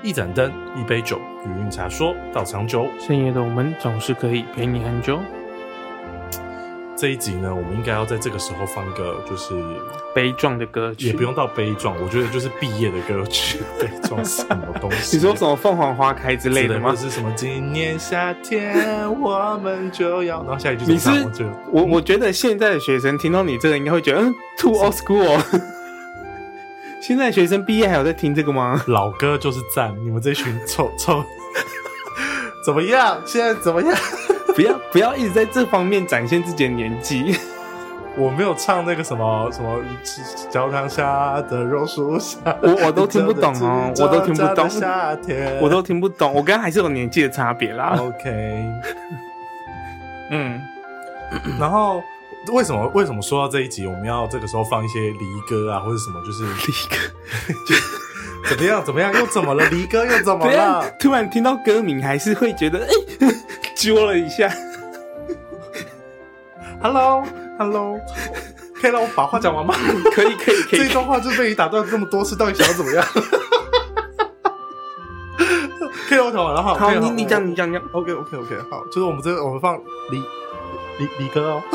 一盏灯，一杯酒，余韵茶说到长久。 深夜的我们总是可以陪你很久。 这一集呢，我们应该要在这个时候放个就是悲壮的歌曲， 也不用到悲壮，我觉得就是毕业的歌曲。悲壮什么东西？ 你说什么凤凰花开之类的吗？ 或是什么今年夏天我们就要，然后下一句你是我觉得现在的学生听到你这个应该会觉得too old school 哦。现在学生毕业还有在听这个吗？ 老歌就是赞，你们这群臭怎么样？现在怎么样？ 不要一直在这方面展现自己的年纪。 我没有唱那个什么教堂下的榕树下， 我都听不懂哦，我都听不懂， 夏天我都听不懂，我跟他还是有年纪的差别啦。 OK， 然后为什么说到这一集，我们要这个时候放一些离歌啊，或者什么就是离歌，怎么样？又怎么了？离歌又怎么了？ 突然听到歌名，还是会觉得揪了一下。 Hello， 可以让我把话讲完吗？ 可以。 这一段话就被你打断这么多次，到底想要怎么样？可以让我讲完了哈。 好，你讲。 OK， 好，就是我们放离歌哦。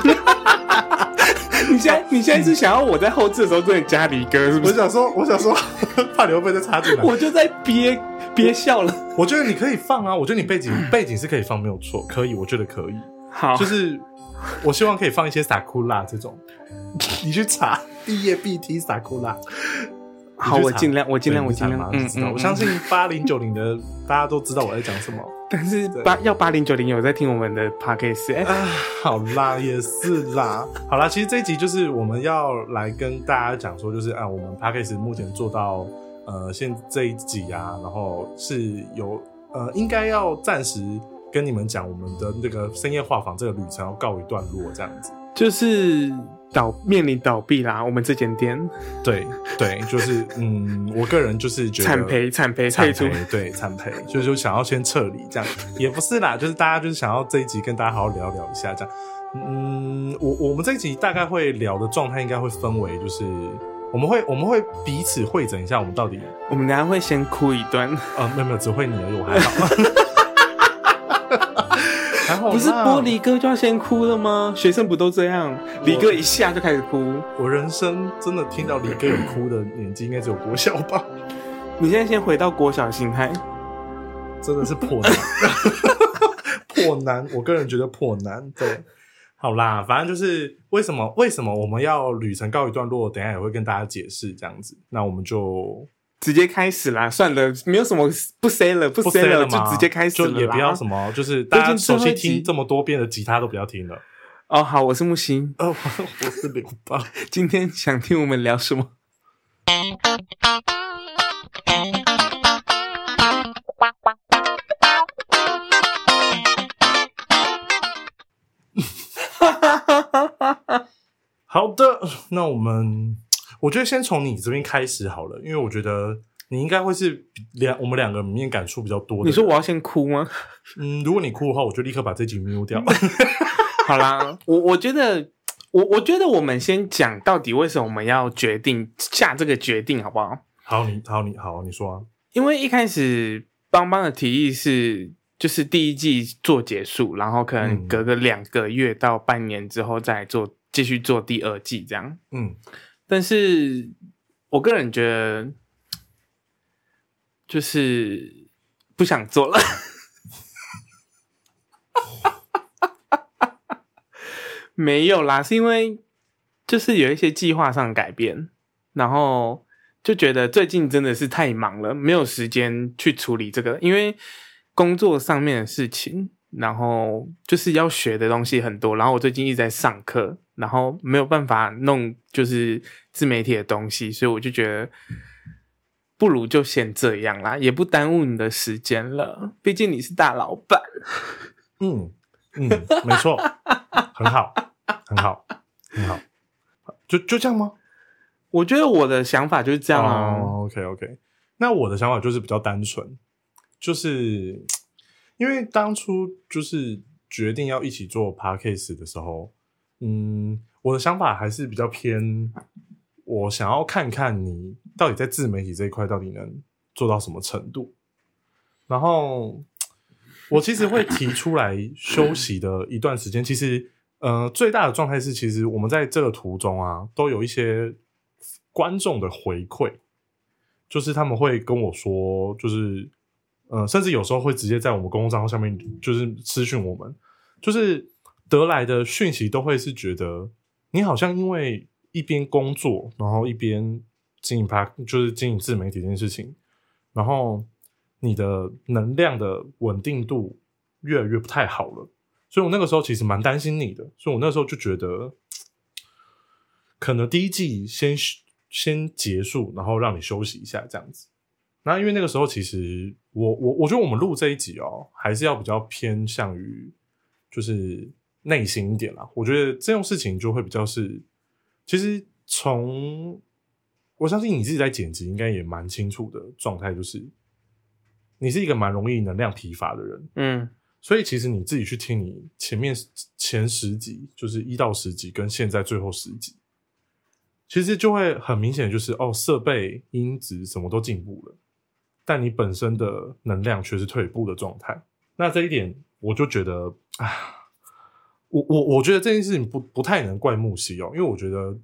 你现在是想要我在后置的时候真的加离歌是不是？ 我想说，怕你会不会再插进来？ 我就在憋笑了。 我觉得你可以放啊，我觉得你背景是可以放，没有错，可以，我觉得可以。 好， 就是我希望可以放一些sakura这种，你去查毕业必听sakura。 好，我尽量。 我相信80、90的大家都知道我在讲什么。 但是要80、90有在听我们的 podcast 好啦，也是啦。好啦，其实这一集就是我们要来跟大家讲说，就是我们 podcast 目前做到现这一集啊，然后是有应该要暂时跟你们讲我们的这个深夜画坊这个旅程要告一段落，这样子。 就是面临倒闭啦，我们这间店。 对，就是我个人就是觉得惨赔退出， 对，惨赔，就想要先撤离这样，也不是啦，就是大家就是想要这一集跟大家好好聊聊一下这样。我们这一集大概会聊的状态应该会分为就是我们会彼此会诊一下我们到底， 我们等一下会先哭一段， 没有，只会你而已，我还好。 不是播离歌就要先哭了吗？学生不都这样？离歌一下就开始哭。 我人生真的听到离歌有哭的年纪，应该只有国小吧？ 你现在先回到国小心态， 真的是破难，破难。我个人觉得破难。对，好啦，反正就是为什么我们要旅程告一段落，等一下也会跟大家解释这样子。那我们就直接开始啦，算了，没有什么不 say 了，就直接开始了啦， 就也不要什么，就是大家熟悉听这么多遍的吉他都不要听了。 哦，好，我是木星， 我是刘邦。 今天想听我们聊什么？ 好的，那我觉得先从你这边开始好了，因为我觉得你应该会是我们两个里面感触比较多的。 你说我要先哭吗？ 如果你哭的话，我就立刻把这集 mute 掉。 好啦，我觉得我们先讲到底为什么我们要下这个决定，好不好？ 好，你说啊。 因为一开始邦邦的提议是，就是第一季做结束，然后可能隔个2个月到半年之后再继续做第2季这样。但是我个人觉得就是不想做了。没有啦，是因为就是有一些计划上改变，然后就觉得最近真的是太忙了，没有时间去处理这个，因为工作上面的事情，然后就是要学的东西很多，然后我最近一直在上课，然后没有办法弄就是自媒体的东西，所以我就觉得不如就先这样啦，也不耽误你的时间了，毕竟你是大老板。 没错，很好，就这样吗？ 我觉得我的想法就是这样啊。 OK， 那我的想法就是比较单纯，就是因为当初就是决定要一起做 podcast 的时候，我的想法还是比较偏，我想要看看你到底在自媒体这一块到底能做到什么程度。然后我其实会提出来休息的一段时间，其实最大的状态是，其实我们在这个途中啊，都有一些观众的回馈，就是他们会跟我说，就是甚至有时候会直接在我们公共账号下面就是私讯我们，就是得来的讯息都会是觉得你好像因为一边工作，然后一边经营就是经营自媒体这件事情，然后你的能量的稳定度越来越不太好了，所以我那个时候其实蛮担心你的，所以我那时候就觉得可能第一季先结束，然后让你休息一下这样子。那因为那个时候其实我觉得我们录这一集还是要比较偏向于就是内心一点啦。我觉得这种事情就会比较是，其实我相信你自己在剪辑应该也蛮清楚的状态，就是你是一个蛮容易能量疲乏的人，所以其实你自己去听你前10集，就是1到10集跟现在最后10集，其实就会很明显的就是设备音质什么都进步了，但你本身的能量却是退步的状态。那这一点我就觉得我觉得这件事情不太能怪木西因为我觉得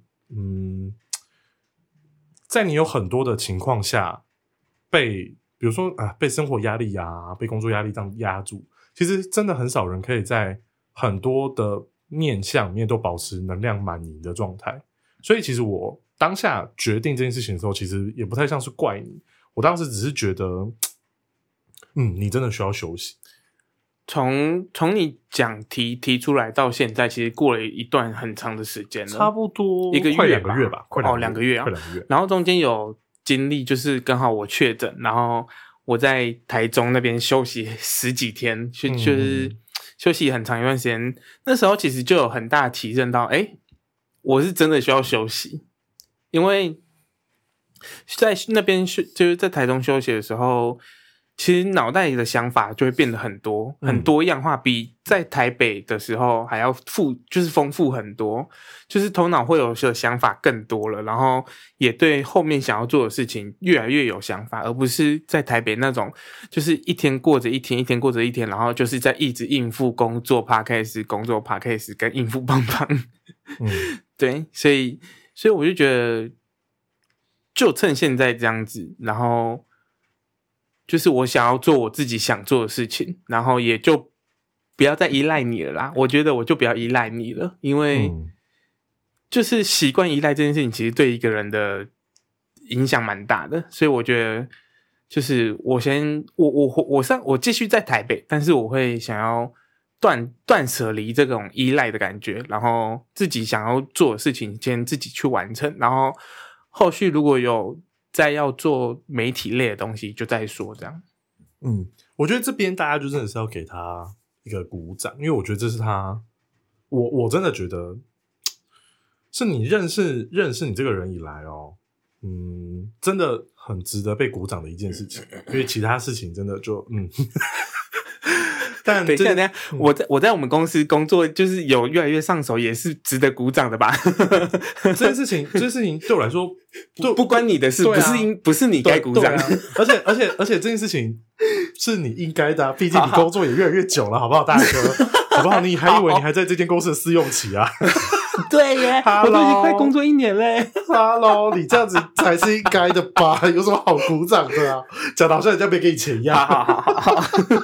在你有很多的情况下比如说被生活压力被工作压力这样压住，其实真的很少人可以在很多的面向面都保持能量满盈的状态。所以其实我当下决定这件事情的时候，其实也不太像是怪你，我当时只是觉得你真的需要休息。 从你讲提出来到现在，其实过了一段很长的时间了， 差不多 1个月快2个月吧，快 2个月啊， 快2个月。 然后中间有经历，就是刚好我确诊，然后我在台中那边休息10几天，就是休息很长一段时间。那时候其实就有很大的体认到，我是真的需要休息，因为在那边就是在台中休息的时候，其实脑袋里的想法就会变得很多样化，比在台北的时候还要就是丰富很多，就是头脑会有的想法更多了，然后也对后面想要做的事情越来越有想法，而不是在台北那种就是一天过着一天，一天过着一天，然后就是在一直应付工作 podcast 工作 podcast 跟应付棒棒对，所以我就觉得就趁现在这样子，然后就是我想要做我自己想做的事情，然后也就不要再依赖你了啦。我觉得我就不要依赖你了，因为就是习惯依赖这件事情，其实对一个人的影响蛮大的。所以我觉得就是我继续在台北，但是我会想要断舍离这种依赖的感觉，然后自己想要做的事情先自己去完成，然后后续如果有再要做媒体类的东西就再说这样。 我觉得这边大家就真的是要给他一个鼓掌，因为我觉得这是他我真的觉得是你认识你这个人以来真的很值得被鼓掌的一件事情，因为其他事情真的就但等一下我在我们公司工作就是有越来越上手，也是值得鼓掌的吧这件事情对我来说不关你的事，不是你该鼓掌而且这件事情是你应该的毕竟你工作也越来越久了好不好大哥好不好？你还以为你还在这间公司的试用期啊对耶我都已经快工作1年嘞 Hello 你这样子才是应该的吧有什么好鼓掌的啊？讲得好像人家没给你钱一样好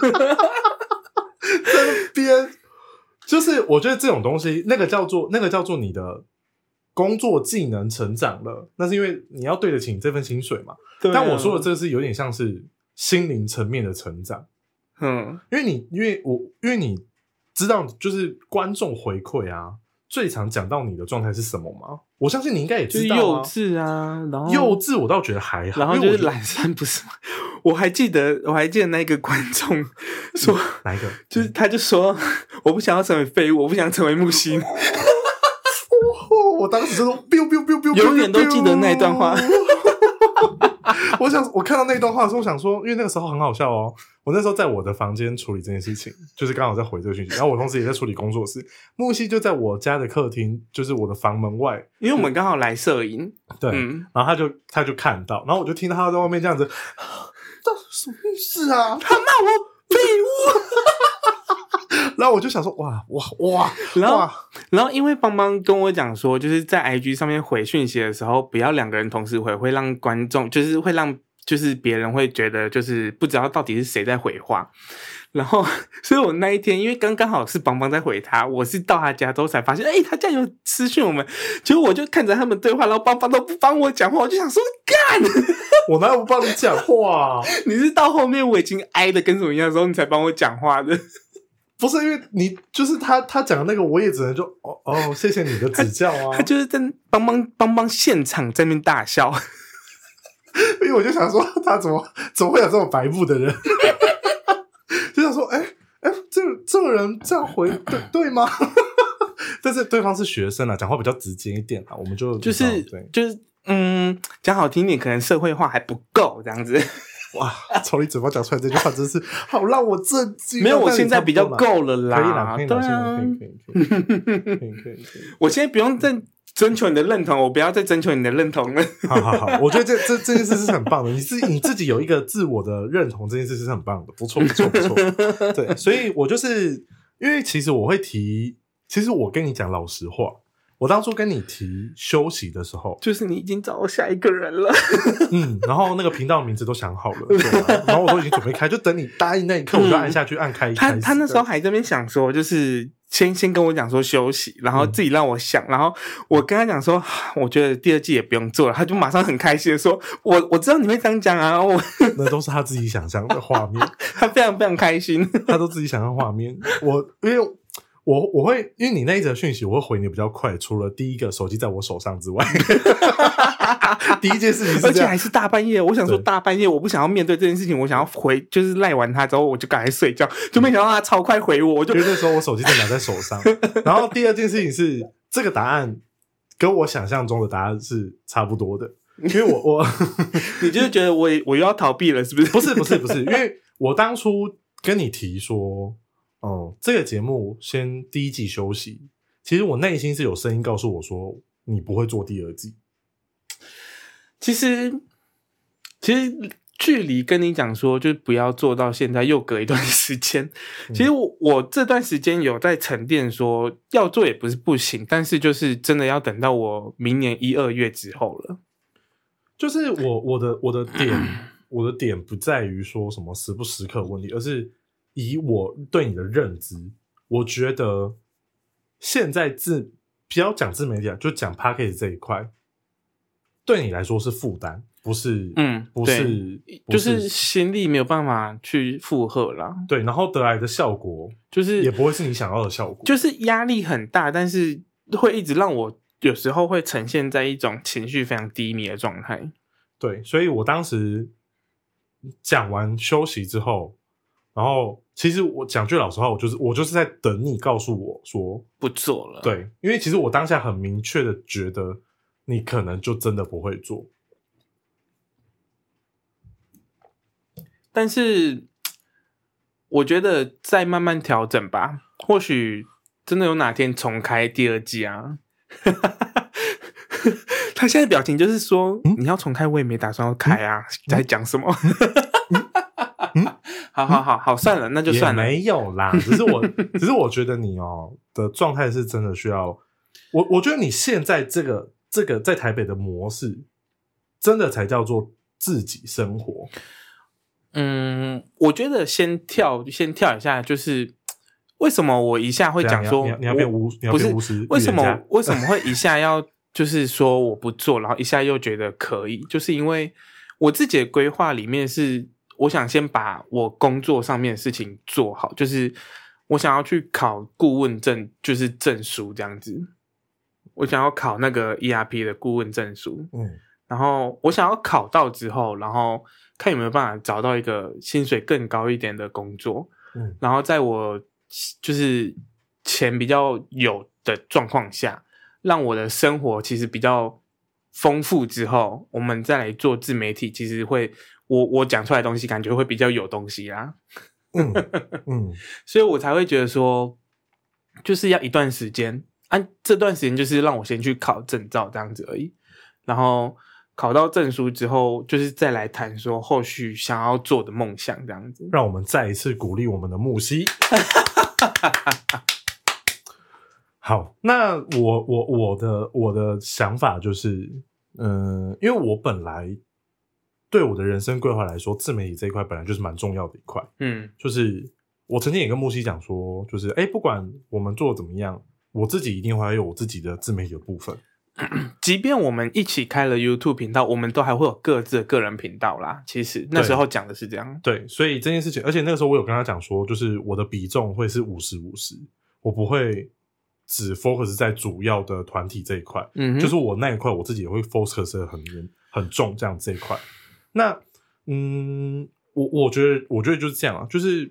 在那边就是我觉得这种东西那个叫做你的工作技能成长了，那是因为你要对得起你这份薪水嘛。但我说的这是有点像是心灵层面的成长因为你知道就是观众回馈最常讲到你的状态是什么吗？我相信你应该也知道幼稚然后幼稚我倒觉得还好， 然后就是懒散不是吗？我还记得那个观众说哪一个？ 就是他就说我不想要成为废物，我不想成为木星我当时就说 biu biu biu biu 永远都记得那一段话我看到那段话的时候想说，因为那个时候很好笑我那时候在我的房间处理这件事情，就是刚好在回这个讯息，然后我同时也在处理工作室，木西就在我家的客厅，就是我的房门外， 因为我们刚好来摄影， 对，然后他就看到，然后我就听到他在外面这样子什么意思啊？ 他骂我废物。 然后我就想说，哇， 然后因为邦邦跟我讲说，就是在 IG 上面回讯息的时候，不要2个人同时回，会让观众就是会让就是别人会觉得就是不知道到底是谁在回话。然后，所以我那一天因为刚好是邦邦在回他，我是到他家之后才发现，他竟然有私讯我们，结果我就看着他们对话，然后邦邦都不帮我讲话，我就想说干， 我哪有不帮你讲话啊？ 你是到后面我已经挨的跟什么一样的时候，你才帮我讲话的。 不是因为你就是他讲的那个，我也只能就谢谢你的指教啊。 他就是在邦邦现场在那边大笑， 因为我就想说他怎么会有这种白目的人。就想说，这个人这样回对吗？但是对方是学生啊，讲话比较直接一点啊，我们就是讲好听点，可能社会化还不够这样子。 哇，从你嘴巴讲出来这句话真是好让我震惊。 没有，我现在比较够了啦， 可以啦，可以啦，可以。 我现在不用再征求你的认同，我不要再征求你的认同了。 好，我觉得这件事是很棒的，你自己有一个自我的认同，这件事是很棒的，不错。对，所以我就是因为其实我会提，其实我跟你讲老实话，我当初跟你提休息的时候， 就是你已经找到下一个人了。 然后那个频道名字都想好了，对啊，然后我都已经准备开，就等你答应那一刻，我就按下去按开。 他那时候还在那边想说，就是先跟我讲说休息，然后自己让我想，然后我跟他讲说，我觉得第2季也不用做了，他就马上很开心的说，我知道你会这样讲啊， 那都是他自己想象的画面， 他非常非常开心， 他都自己想象画面。因为我会因为你那一则讯息，我会回你比较快，除了第一个手机在我手上之外。第一件事情是这样， 而且还是大半夜。我想说大半夜我不想要面对这件事情，我想要回，就是赖完他之后我就赶快睡觉，就没想到他超快回我， 因为那时候我手机正拿在手上。然后第二件事情是，这个答案跟我想象中的答案是差不多的，因为我你就是觉得我又要逃避了，是不是？ 不是，因为我当初跟你提说，这个节目先第1季休息，其实我内心是有声音告诉我说，你不会做第2季。 其实距离跟你讲说就不要做到现在又隔一段时间，其实我这段时间有在沉淀说要做也不是不行，但是就是真的要等到我明年1、2月之后了。 就是我的点不在于说什么时不时刻的问题，而是以我对你的认知，我觉得现在不要讲自媒体，就讲 Podcast 这一块，对你来说是负担，不是就是心力没有办法去负荷啦。 对，然后得来的效果就是也不会是你想要的效果， 就是压力很大，但是会一直让我有时候会呈现在一种情绪非常低迷的状态。 对，所以我当时讲完休息之后，然后其实我讲句老实话，我就是在等你告诉我说不做了。 对，因为其实我当下很明确的觉得你可能就真的不会做， 但是我觉得再慢慢调整吧，或许真的有哪天重开第2季啊。他现在表情就是说，你要重开我也没打算要开啊，在讲什么？好，算了，那就算了。 也没有啦，只是我觉得你的状态是真的需要，我觉得你现在这个在台北的模式，真的才叫做自己生活。 我觉得先跳一下，就是为什么我一下会讲说你要变巫师？ 为什么会一下要就是说我不做，然后一下又觉得可以？就是因为我自己的规划里面是，我想先把我工作上面的事情做好，就是我想要去考顾问证，就是证书这样子。我想要考那个 ERP 的顾问证书，然后我想要考到之后，然后看有没有办法找到一个薪水更高一点的工作，然后在我就是钱比较有的状况下，让我的生活其实比较丰富之后，我们再来做自媒体，其实会我讲出来的东西感觉会比较有东西啦。所以我才会觉得说，就是要一段时间，这段时间就是让我先去考证照这样子而已。然后考到证书之后，就是再来谈说后续想要做的梦想这样子。 让我们再一次鼓励我们的木西。好，那我的想法就是，因为我本来对我的人生规划来说，自媒体这一块本来就是蛮重要的一块。就是我曾经也跟木西讲说，就是不管我们做的怎么样，我自己一定会有我自己的自媒体的部分。 即便我们一起开了 YouTube 频道，我们都还会有各自的个人频道啦。其实那时候讲的是这样。 对，所以这件事情，而且那个时候我有跟他讲说，就是我的比重会是50-50，我不会只 focus 在主要的团体这一块。就是我那一块我自己也会 focus 得很重这样这一块。那我觉得就是这样啊，就是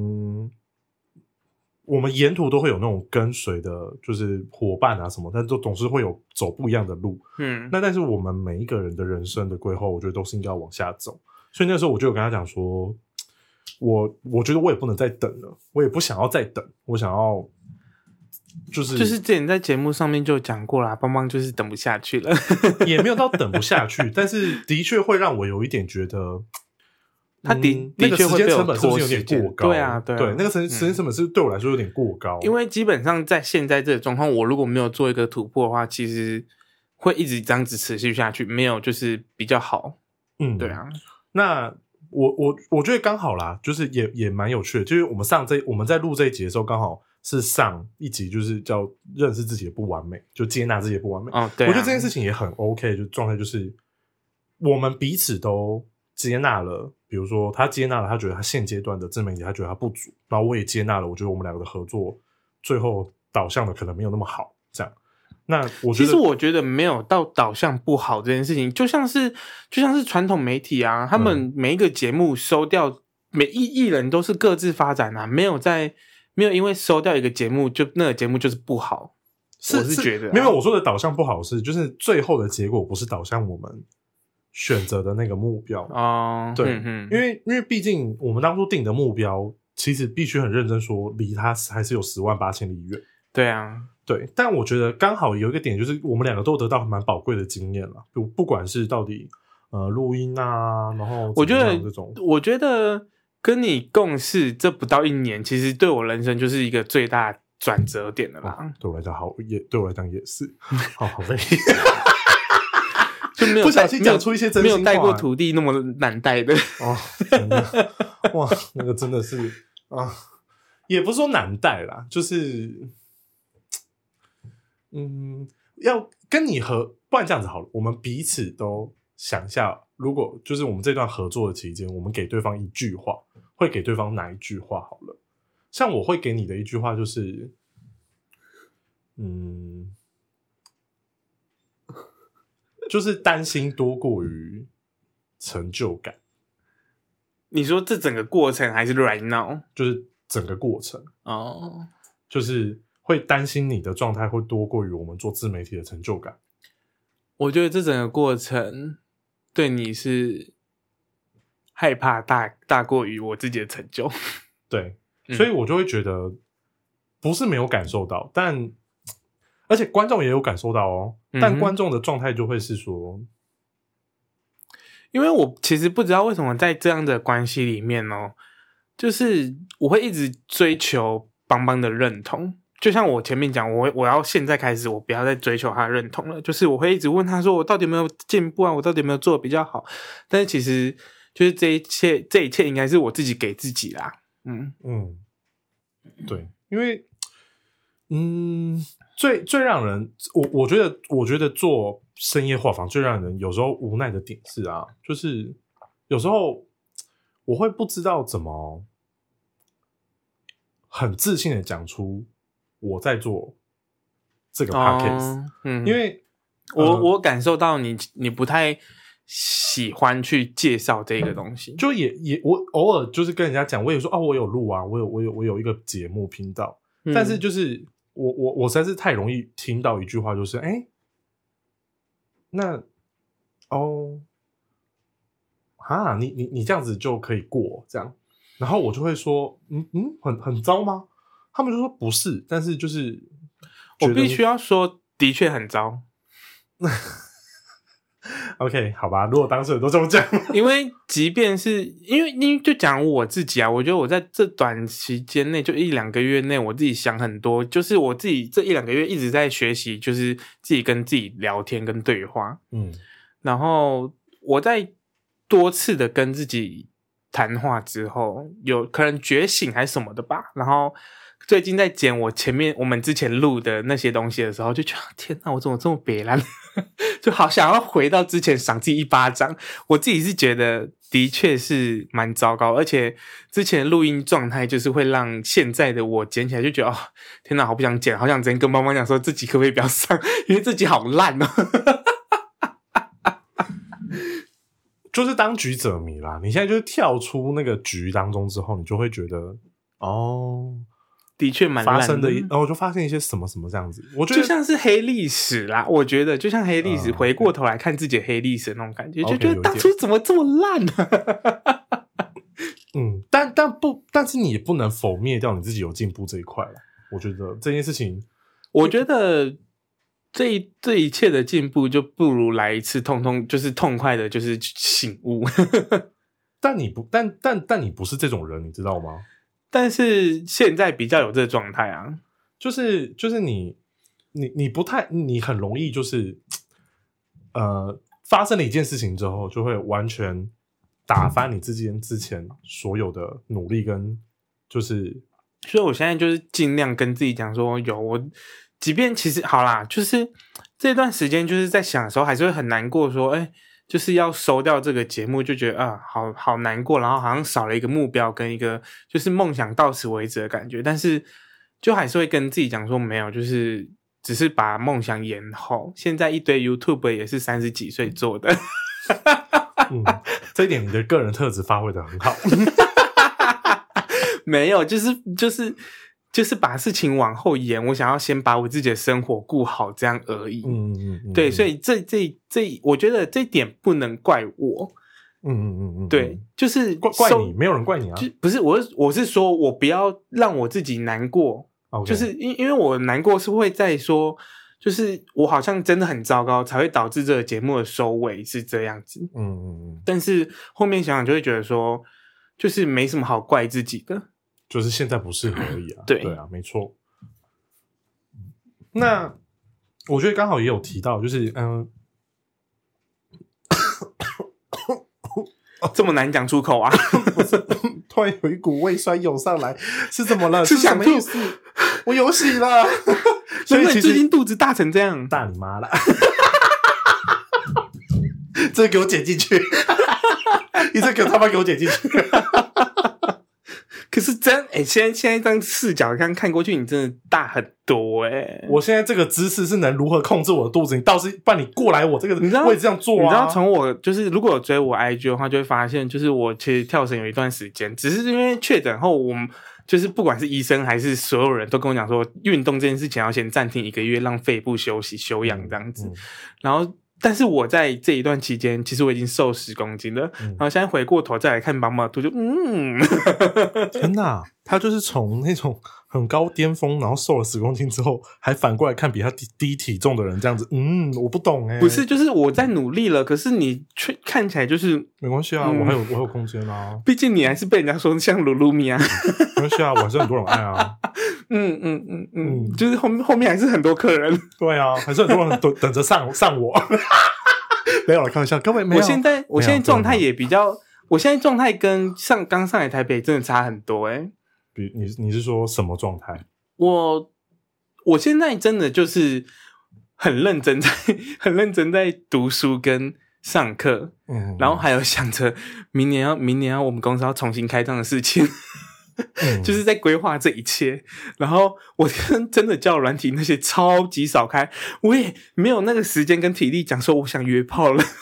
我们沿途都会有那种跟随的，就是伙伴啊什么，但都总是会有走不一样的路。那但是我们每一个人的人生的规划，我觉得都是应该要往下走。所以那时候我就有跟他讲说，我觉得我也不能再等了，我也不想要再等，我想要就是之前在节目上面就讲过啦，邦邦就是等不下去了。 也没有到等不下去，但是的确会让我有一点觉得。 他那个时间成本是不是有点过高？ 对啊，对， 那个时间成本是对我来说有点过高。 因为基本上在现在这个状况，我如果没有做一个突破的话，其实会一直这样子持续下去，没有就是比较好。对啊。 那我觉得刚好啦，就是也蛮有趣的，就是我们在录这一集的时候，刚好是上一集，就是叫认识自己的不完美，就接纳自己的不完美。 对啊， 我觉得这件事情也很 OK， 就状态就是我们彼此都接纳了，比如说他接纳了，他觉得他现阶段的自媒体他觉得他不足，然后我也接纳了，我觉得我们两个的合作最后导向的可能没有那么好，这样。那其实我觉得没有到导向不好这件事情，就像是传统媒体啊，他们每一个节目收掉，每艺人都是各自发展啊，没有因为收掉一个节目就那个节目就是不好。我是觉得没有我说的导向不好是就是最后的结果不是导向我们选择的那个目标对，因为毕竟我们当初定的目标其实必须很认真说离它还是有108000里远。 对啊， 对，但我觉得刚好有一个点就是我们两个都得到蛮宝贵的经验啦，不管是到底录音啊，然后我觉得跟你共事这不到1年，其实对我人生就是一个最大转折点了啦。 对我来讲对我来讲也是好累。 就没有不小心讲出一些真心话， 没有带过徒弟那么难带的。 真的哇，那个真的是也不是说难带啦，就是要跟你不然这样子好了，我们彼此都想一下，如果就是我们这段合作的期间，我们给对方一句话，会给对方哪一句话好了？像我会给你的一句话就是就是担心多过于成就感。 你说这整个过程还是 right now？ 就是整个过程就是会担心你的状态会多过于我们做自媒体的成就感。 我觉得这整个过程对你是害怕大过于我自己的成就。 对，所以我就会觉得不是没有感受到，但而且观众也有感受到但观众的状态就会是说， 因为我其实不知道为什么在这样的关系里面就是我会一直追求邦邦的认同，就像我前面讲，我要现在开始，我不要再追求他的认同了，就是我会一直问他说，我到底有没有进步啊？我到底有没有做得比较好？但是其实就是这一切应该是我自己给自己啦。 对，因为最让人我觉得做深夜画坊最让人有时候无奈的点是就是有时候我会不知道怎么很自信的讲出我在做这个 podcast，因为我感受到你不太喜欢去介绍这个东西， 就也我偶尔就是跟人家讲，我也说我有录啊，我有一个节目频道，但是就是我实在是太容易听到一句话，就是那你这样子就可以过这样，然后我就会说很糟吗？他们就说不是，但是就是我必须要说的确很糟。 OK， 好吧，如果当事人都这么讲， 因为即便是因为就讲我自己啊，我觉得我在这短期间内，就1-2个月内，我自己想很多，就是我自己这1-2个月一直在学习，就是自己跟自己聊天跟对话，然后我在多次的跟自己谈话之后，有可能觉醒还是什么的吧，然后最近在剪我们之前录的那些东西的时候，就觉得天哪，我怎么这么北烂，就好想要回到之前赏自己一巴掌。我自己是觉得的确是蛮糟糕，而且之前的录音状态就是会让现在的我剪起来就觉得天哪，好不想剪，好想直接跟妈妈讲说自己可不可以不要上，因为自己好烂哦。 就是当局者迷啦。你现在就是跳出那个局当中之后，你就会觉得的确蛮烂的， 发生的我就发现一些什么什么这样子，我觉得就像是黑历史啦。我觉得就像黑历史，回过头来看自己的黑历史那种感觉，就觉得当初怎么这么烂呢？ 但是你也不能否灭掉你自己有进步这一块啦。我觉得这件事情， 我觉得这一切的进步，就不如来一次就是痛快的，就是醒悟。 但你不是这种人，你知道吗？ 但是现在比较有这个状态啊， 就是你不太，你很容易就是发生了一件事情之后，就会完全打翻你之前所有的努力跟就是， 所以我现在就是尽量跟自己讲说，我即便其实好啦，就是这段时间就是在想的时候，还是会很难过说，就是要收掉这个节目，就觉得好难过，然后好像少了一个目标跟一个就是梦想到此为止的感觉，但是就还是会跟自己讲说没有，就是只是把梦想延后。现在一堆 YouTube 也是30几岁做的。 这一点你的个人特质发挥得很好。 没有，就是把事情往后延，我想要先把我自己的生活顾好，这样而已。对，所以我觉得这一点不能怪我。对，就是怪你，没有人怪你啊。 不是我是说我不要让我自己难过。Okay. 就是因为我难过是会在说，就是我好像真的很糟糕，才会导致这个节目的收尾是这样子。但是后面想想就会觉得说，就是没什么好怪自己的。 就是现在不适合而已啊。 对啊，没错。那我觉得刚好也有提到，就是这么难讲出口啊！ 不是，突然有一股胃酸涌上来，是怎么了？ 是想吐？ 我有喜了。 所以最近肚子大成这样， 大你妈啦！这给我剪进去，你这他妈给我剪进去。 可是现在这样视角看过去，你真的大很多我现在这个姿势是能如何控制我的肚子？你倒是不然你过来我这个位置这样做啊？ 你知道从我就是如果有追我 IG 的话，就会发现就是我其实跳绳有一段时间，只是因为确诊后，我们就是不管是医生还是所有人都跟我讲说，运动这件事情要先暂停1个月，让肺部休息休养这样子。然后但是我在这一段期间，其实我已经瘦10公斤了。然后现在回过头再来看妈妈图，就天哪，他就是从那种很高巅峰，然后瘦了10公斤之后，还反过来看比他低体重的人这样子。我不懂不是，就是我在努力了，可是你却看起来就是没关系啊，我还有空间啊。 毕竟你还是被人家说像鲁鲁米啊。 没关系啊，我还是很多人爱啊。 就是后面还是很多客人。 对啊，还是很多人等着上我。没有了，开玩笑，各位没有。 我现在状态也比较，我现在状态跟刚上来台北真的差很多你是说什么状态？ 我现在真的就是很认真在读书跟上课，然后还有想着明年要我们公司要重新开张的事情。就是在规划这一切，然后我真的交友软体那些超级少开，我也没有那个时间跟体力讲说我想约炮了。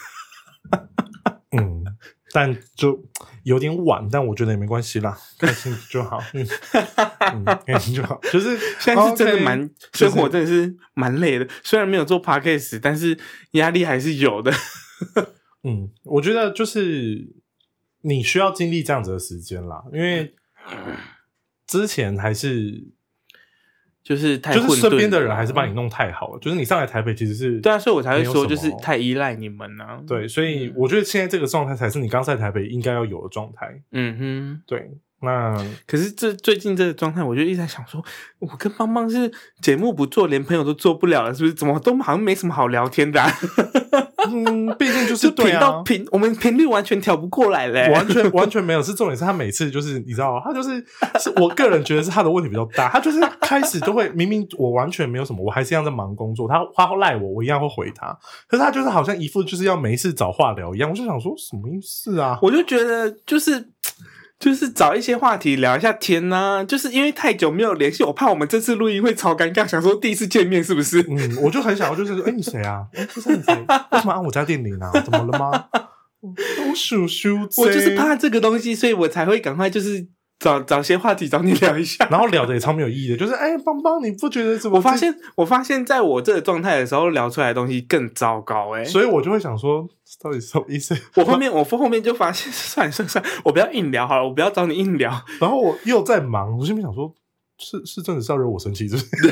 但就有点晚，但我觉得也没关系啦，开心就好。开心就好。就是现在是真的生活真的是蛮累的，虽然没有做 podcast， 但是压力还是有的。 我觉得就是你需要经历这样子的时间啦，因为之前还是就是太混沌了， 就是身边的人还是把你弄太好了，就是你上来台北其实是对啊，所以我才会说就是太依赖你们啊。 对，所以我觉得现在这个状态才是你刚在台北应该要有的状态。 嗯哼， 对。那可是最近这个状态，我就一直在想说，我跟邦邦是节目不做，连朋友都做不了了，是不是？怎么都好像没什么好聊天的、啊。 毕竟就是对啊， 我们频率完全调不过来嘞、 完全没有。是重点是他每次就是你知道，他就是我个人觉得是他的问题比较大，他就是开始都会明明我完全没有什么，我还是一样在忙工作，他赖我一样会回他，可是他就是好像一副就是要没事找话聊一样，我就想说什么意思啊？ 我就觉得就是找一些话题聊一下天啊，就是因为太久没有联系，我怕我们这次录音会超尴尬，想说第一次见面是不是？ 我就很想要就是说，你谁啊？这是你谁？为什么按我家电铃啊？怎么了吗？我叔叔， 我就是怕这个东西，所以我才会赶快就是找些话题找你聊一下， 然后聊的也超没有意义的，就是邦邦，你不觉得怎么？ 我发现在我这个状态的时候聊出来的东西更糟糕所以我就会想说，到底什么意思？ 我后面就发现，算了，我不要硬聊好了，我不要找你硬聊。 然后我又在忙，我心里想说，是真的是要惹我生气，是不是？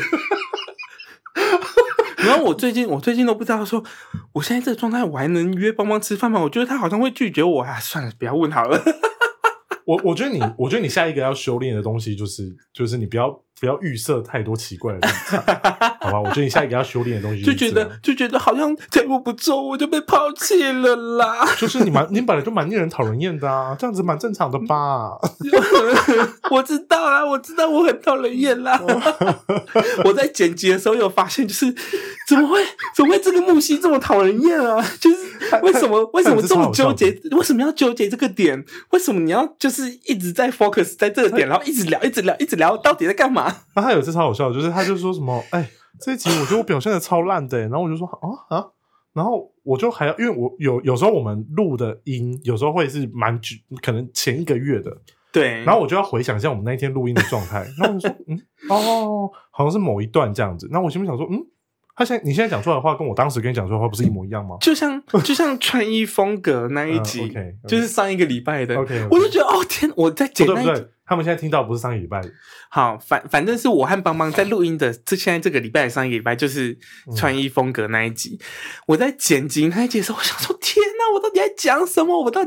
然后我最近都不知道说，我现在这个状态我还能约邦邦吃饭吗？我觉得他好像会拒绝我啊，算了，不要问好了。 我觉得你下一个要修炼的东西就是你不要预设太多奇怪的立场，好吧？我觉得你下一个要修炼的东西就觉得好像节目不做我就被抛弃了啦。 就是你本来就蛮令人讨人厌的啊，这样子蛮正常的吧？ 我知道啦，我知道我很讨人厌啦。我在剪辑的时候有发现，就是怎么会这个木星这么讨人厌啊？就是为什么这么纠结？为什么要纠结这个点？为什么你要就是一直在 focus 在这个点，然后一直聊，到底在干嘛？ 那他有一次超好笑的，就是他就说什么，这一集我觉得我表现的超烂的，然后我就说然后我就还要，因为我有时候我们录的音有时候会是可能前1个月的， 对， 然后我就要回想一下我们那一天录音的状态，然后我就说好像是某一段这样子，然后我心里想说你现在讲出来的话跟我当时跟你讲出来的话不是一模一样吗？ 就像穿衣风格那一集 okay. 就是上一个礼拜的 okay. 我就觉得天，我在剪那一集， 对，他们现在听到不是上一个礼拜的。 好，反正是我和邦邦在录音的现在这个礼拜的上一个礼拜就是穿衣风格那一集，我在剪辑那一集的时候我想说天哪，我到底在讲什么？我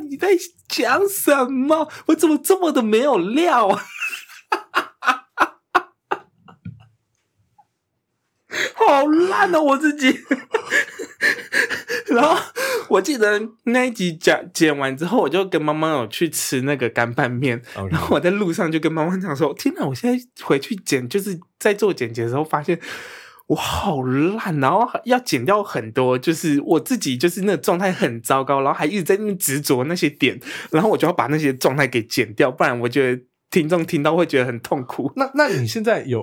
怎么这么的没有料啊？好烂哦，我自己。然后我记得那一集剪完之后，我就跟妈妈有去吃那个干拌面， okay. 然后我在路上就跟妈妈讲说：“天哪，我现在回去剪，就是在做剪辑的时候，发现我好烂，然后要剪掉很多，就是我自己就是那个状态很糟糕，然后还一直在那边执着那些点，然后我就要把那些状态给剪掉，不然我觉得听众听到会觉得很痛苦。” 那你现在有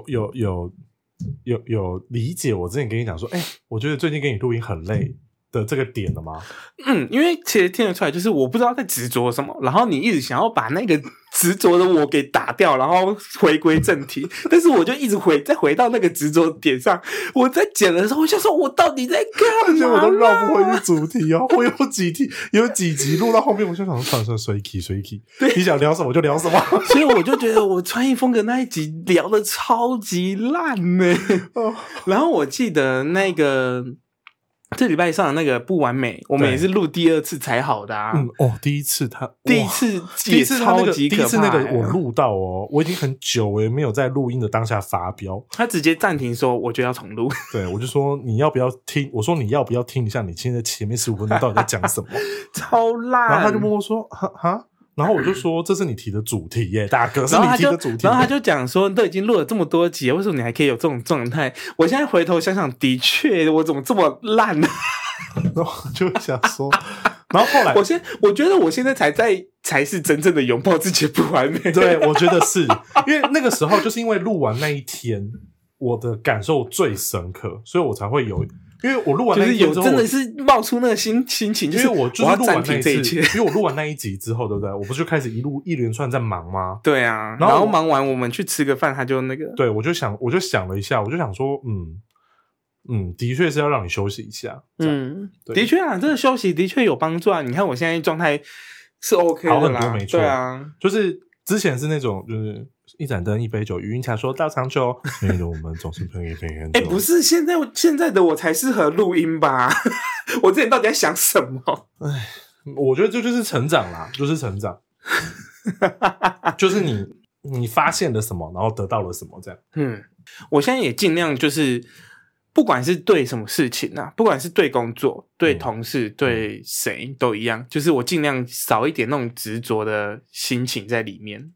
理解我之前跟你讲说，我觉得最近跟你录音很累的这个点了吗？ 因为其实听得出来，就是我不知道在执着什么，然后你一直想要把那个执着的我给打掉，然后回归正题，但是我就一直再回到那个执着点上。我在剪的时候，我就说我到底在干嘛？ 而且我都绕不回去主题哦。我有几集录到后面，我就想说随 key， 你想聊什么就聊什么。 所以我就觉得我穿衣风格那一集聊的超级烂呢。然后我记得那个。这礼拜上的那个不完美，我们也是录第2次才好的啊。 第一次也超级可怕。 第一次那个我录到我已经很久没有在录音的当下发飙， 他直接暂停说，我就要重录。 对，我就说你要不要听？我说你要不要听一下你现在前面15分钟到底在讲什么？ 超烂。 然后他就默默说哈。然后我就说这是你提的主题耶，大哥，是你提的主题。 然后他就讲说，都已经录了这么多集，为什么你还可以有这种状态？我现在回头想想，的确，我怎么这么烂呢？ 然后我就想说，然后后来我觉得我现在才是真正的拥抱自己的不完美。 对，我觉得是因为那个时候就是因为录完那一天，我的感受最深刻，所以我才会有。因为我录完那一集之后， 真的是冒出那个心情，就是我要暂停这一切。 因为我录完那一集之后，对不对？我不是就开始一连串在忙吗？ 对啊，然后忙完我们去吃个饭，他就那个。 对，我就想了一下，我就想说，的确是要让你休息一下。 的确啊，这个休息的确有帮助啊。你看我现在状态是 OK 的啦， 好很多没错。 对啊， 就是之前是那种就是一盏灯，一杯酒，余韵强说到长久，因为我们总是朋友一杯很久。 不是，现在的我才适合录音吧？我之前到底在想什么？ 我觉得这就是成长啦，就是成长，就是你发现了什么，然后得到了什么，这样。 我现在也尽量就是，不管是对什么事情啊，不管是对工作、对同事、对谁都一样，就是我尽量少一点那种执着的心情在里面。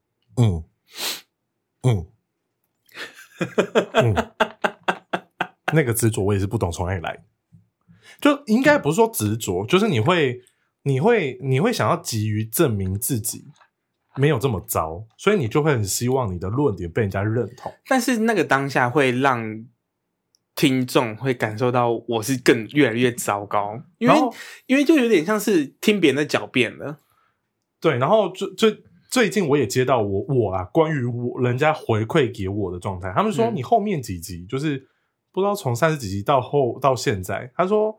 那个执着我也是不懂从哪里来，就应该不是说执着，就是你会想要急于证明自己没有这么糟，所以你就会很希望你的论点被人家认同。 但是那个当下会让听众会感受到我是越来越糟糕，因为就有点像是听别人的狡辩了。 对，然后最近我也接到我关于人家回馈给我的状态，他们说你后面几集就是不知道从30几集到现在，他说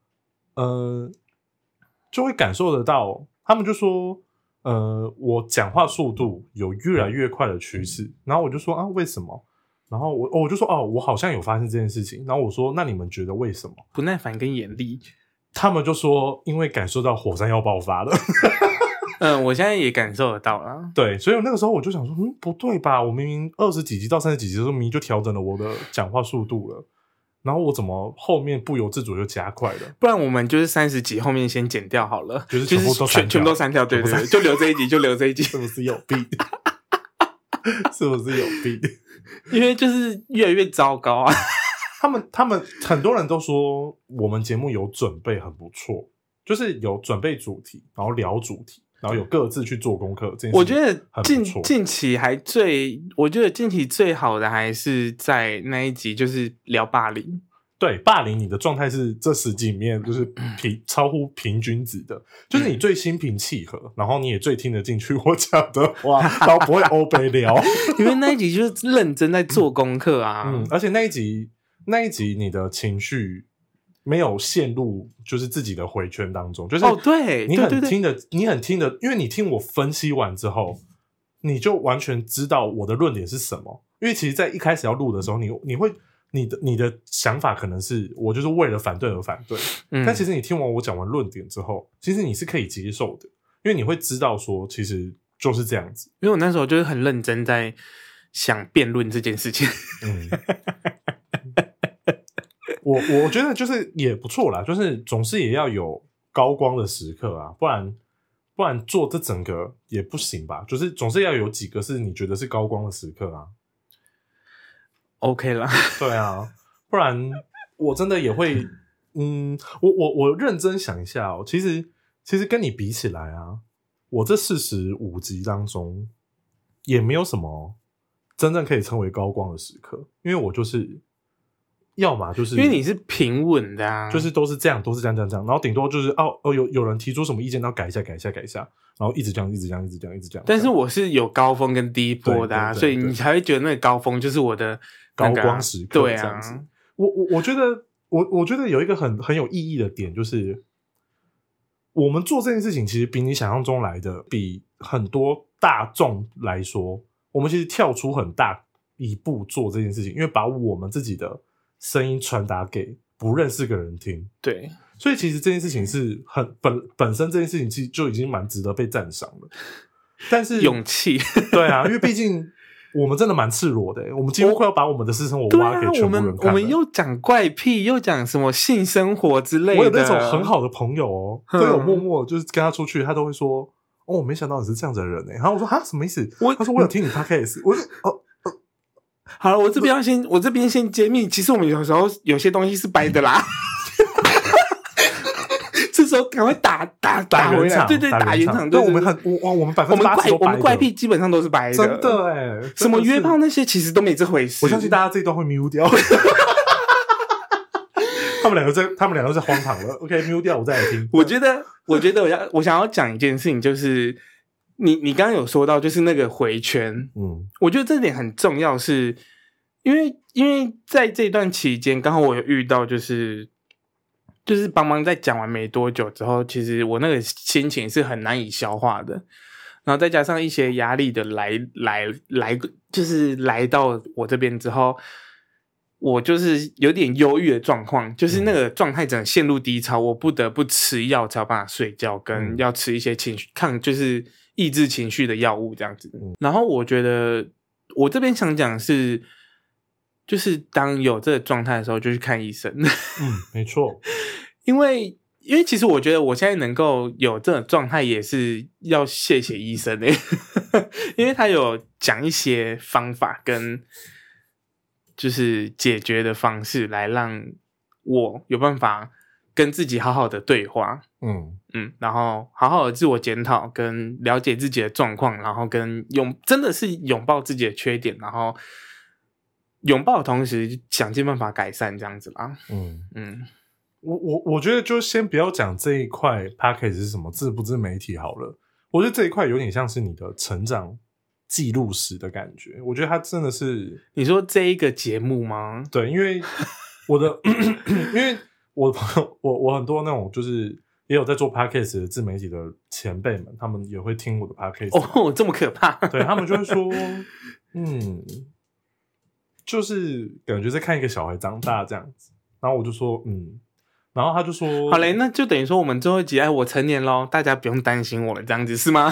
就会感受得到，他们就说我讲话速度有越来越快的趋势，然后我就说啊为什么？然后我就说我好像有发现这件事情，然后我说那你们觉得为什么？ 不耐烦跟严厉， 他们就说因为感受到火山要爆发了。 我现在也感受得到啦。 对，所以那个时候我就想说不对吧，我明明20几集到30几集的时候明明就调整了我的讲话速度了，然后我怎么后面不由自主就加快了？ 不然我们就是30集后面先剪掉好了， 就是全部都删掉， 对，就留这一集，就留这一集。 是不是有病？是不是有病？ 因为就是越来越糟糕啊。 他们很多人都说我们节目有准备很不错，就是有准备主题，然后聊主题，然后有各自去做功课。 我觉得近期我觉得近期最好的还是在那一集，就是聊霸凌。 对，霸凌你的状态是这10集里面就是超乎平均值的，就是你最心平气和，然后你也最听得进去我讲的话，然后不会欧北聊。 因为那一集就是认真在做功课啊。 而且那一集你的情绪没有陷入就是自己的回圈当中，就是对， 你很听的，因为你听我分析完之后，你就完全知道我的论点是什么。因为其实在一开始要录的时候，你的想法可能是我就是为了反对而反对，但其实你听完我讲完论点之后，其实你是可以接受的，因为你会知道说其实就是这样子。 因为我那时候就是很认真在想辩论这件事情。 我觉得就是也不错啦，就是总是也要有高光的时刻啊，不然做这整个也不行吧，就是总是要有几个是你觉得是高光的时刻啊。 OK 啦。 对啊，不然我真的也会我认真想一下哦，其实跟你比起来啊，我这45集当中也没有什么真正可以称为高光的时刻，因为我就是要嘛就是因为你是平稳的啊， 就是都是这样，然后顶多就是有人提出什么意见，然后改一下，然后一直这样。 但是我是有高峰跟低波的啊，所以你才会觉得那个高峰就是我的高光时刻。 对啊， 这样子。我觉得有一个很有意义的点，就是我们做这件事情其实比你想象中来的，比很多大众来说，我们其实跳出很大一步做这件事情，因为把我们自己的声音传达给不认识的人听。 对， 所以其实这件事情是本身这件事情其实就已经蛮值得被赞赏了。但是勇气。 对啊，因为毕竟我们真的蛮赤裸的，我们几乎快要把我们的私生活挖给全部人看了。 我们又讲怪癖，又讲什么性生活之类的。 我有那种很好的朋友哦，对我默默就是跟他出去，他都会说我没想到你是这样子的人然后我说什么意思？他说我有听你 podcast。 我说好了，我这边先揭秘，其实我们有时候有些东西是掰的啦。这时候赶快打回来，对，打圆场。对， 我们80% 我们怪癖基本上都是掰的， 真的什么约炮那些其实都没这回事。 我相信大家这一段会 mute 掉。他们两个在荒唐了。OK， mute 掉，我再来听。 我觉得我想要讲一件事情，就是你刚刚有说到，就是那个回圈，我觉得这点很重要，是因为在这段期间，刚好我有遇到，就是帮忙在讲完没多久之后，其实我那个心情是很难以消化的。 然后再加上一些压力的就是来到我这边之后，我就是有点忧郁的状况，就是那个状态整个陷入低潮，我不得不吃药才有办法睡觉，跟要吃一些情绪就是抑制情绪的药物这样子。然后我觉得我这边想讲是，就是当有这个状态的时候就去看医生。 没错。 因为其实我觉得我现在能够有这种状态也是要谢谢医生因为他有讲一些方法跟就是解决的方式来让我有办法跟自己好好的对话，然后好好的自我检讨跟了解自己的状况，然后跟真的是拥抱自己的缺点，然后拥抱的同时想尽办法改善这样子啦。 我觉得就先不要讲这一块 Podcast 是什么自不自媒体好了，我觉得这一块有点像是你的成长记录史的感觉，我觉得它真的是。 你说这一个节目吗？ 对，因为我的因为我很多那种就是也有在做 Podcast 的自媒体的前辈们，他们也会听我的 Podcast。 这么可怕？ 对，他们就会说就是感觉在看一个小孩长大这样子，然后我就说然后他就说好嘞，那就等于说我们最后一集我成年咯，大家不用担心我了，这样子是吗？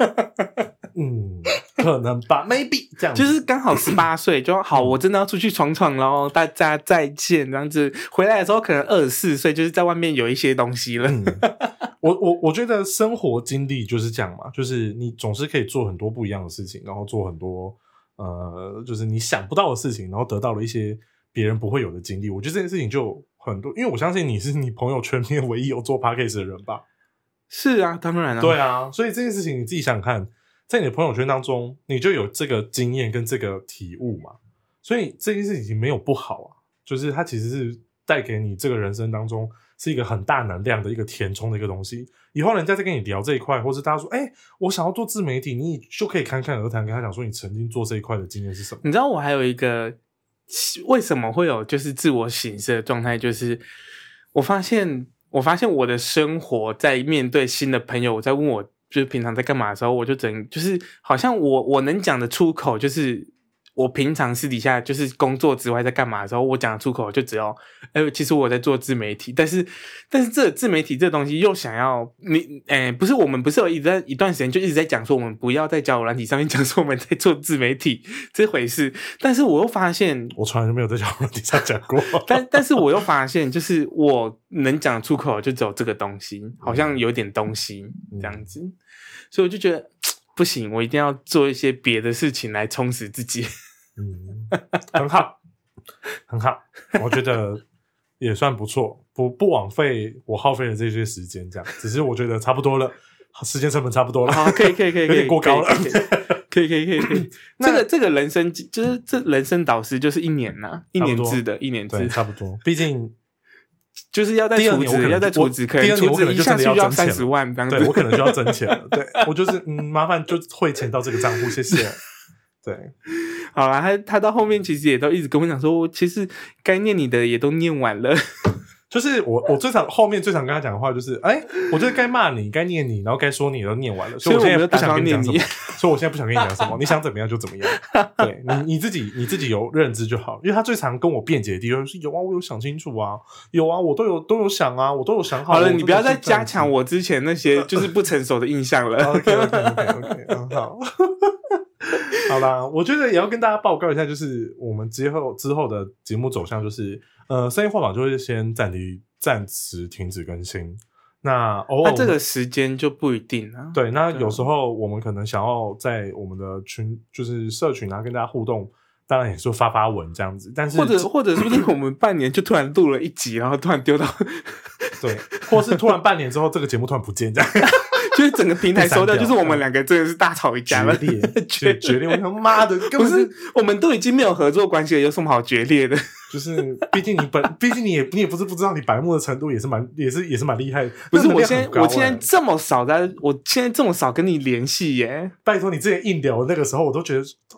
可能吧 maybe 这样子， 就是刚好18岁就好，我真的要出去闯闯咯，大家再见这样子，回来的时候可能24岁，就是在外面有一些东西了。 我觉得生活经历就是这样嘛，就是你总是可以做很多不一样的事情，然后做很多就是你想不到的事情，然后得到了一些别人不会有的经历。我觉得这件事情就很多，因为我相信你是你朋友圈里面唯一有做 podcast 的人吧。 是啊，当然啊。 对啊，所以这件事情你自己想想看，在你的朋友圈当中你就有这个经验跟这个体悟嘛，所以这件事情没有不好啊，就是它其实是带给你这个人生当中是一个很大能量的一个填充的一个东西。以后人家在跟你聊这一块，或是大家说我想要做自媒体，你就可以侃侃而谈，跟他讲说你曾经做这一块的经验是什么。 你知道我还有一个为什么会有就是自我省思的状态，就是我发现我的生活在面对新的朋友，我在问我就是平常在干嘛的时候，我就就是好像我能讲的出口，就是我平常私底下就是工作之外在干嘛的时候，我讲的出口就只有其实我在做自媒体，但是这自媒体这东西又想要不是我们不是有一段时间就一直在讲说我们不要在交友软体上面讲说我们在做自媒体这回事，但是我又发现我从来没有在交友软体上讲过但是我又发现就是我能讲出口就只有这个东西，好像有点东西这样子，所以我就觉得不行，我一定要做一些别的事情来充实自己。 很好，很好，我觉得也算不错，不枉费我耗费的这些时间，这样，只是我觉得差不多了，时间成本差不多了， 可以， 有点过高了， 可以。这个人生就是这人生导师就是1年呐，1年制的，1年制， 对，差不多，毕竟。 就是要在储值，可能储值一下去就要30万这样子， 对，我可能就要挣钱了。对，我就是麻烦就汇钱到这个账户，谢谢。对， 好啦，他到后面其实也都一直跟我讲说，其实该念你的也都念完了。 就是我后面最常跟他讲的话就是，我觉得该骂你、该念你，然后该说你都念完了，所以我现在不想跟你讲什么，所以我现在不想跟你讲什么，你想怎么样就怎么样。对，你自己有认知就好。因为他最常跟我辩解的地方是有啊，我有想清楚啊，有啊，我都有想啊，我都有想好。 好了，你不要再加强我之前那些就是不成熟的印象了。 OK， 好。好啦，我觉得也要跟大家报告一下，就是我们之后的节目走向就是声音画榜就会先暂时停止更新，那偶尔这个时间就不一定啊。 对，那有时候我们可能想要在我们的群就是社群跟大家互动，当然也是发文这样子，但是或者是不是我们半年就突然录了一集，然后突然丢到对，或是突然半年之后这个节目突然不见这样。 就是整个平台收掉，就是我们两个真的是大吵一架了， 决裂！我想妈的，根本是我们都已经没有合作关系了，有什么好决裂的？ 就是毕竟你也不是不知道，你白目的程度也是蛮厉害的。 不是我现在这么少跟你联系耶， 拜托你之前硬聊的那个时候，我都觉得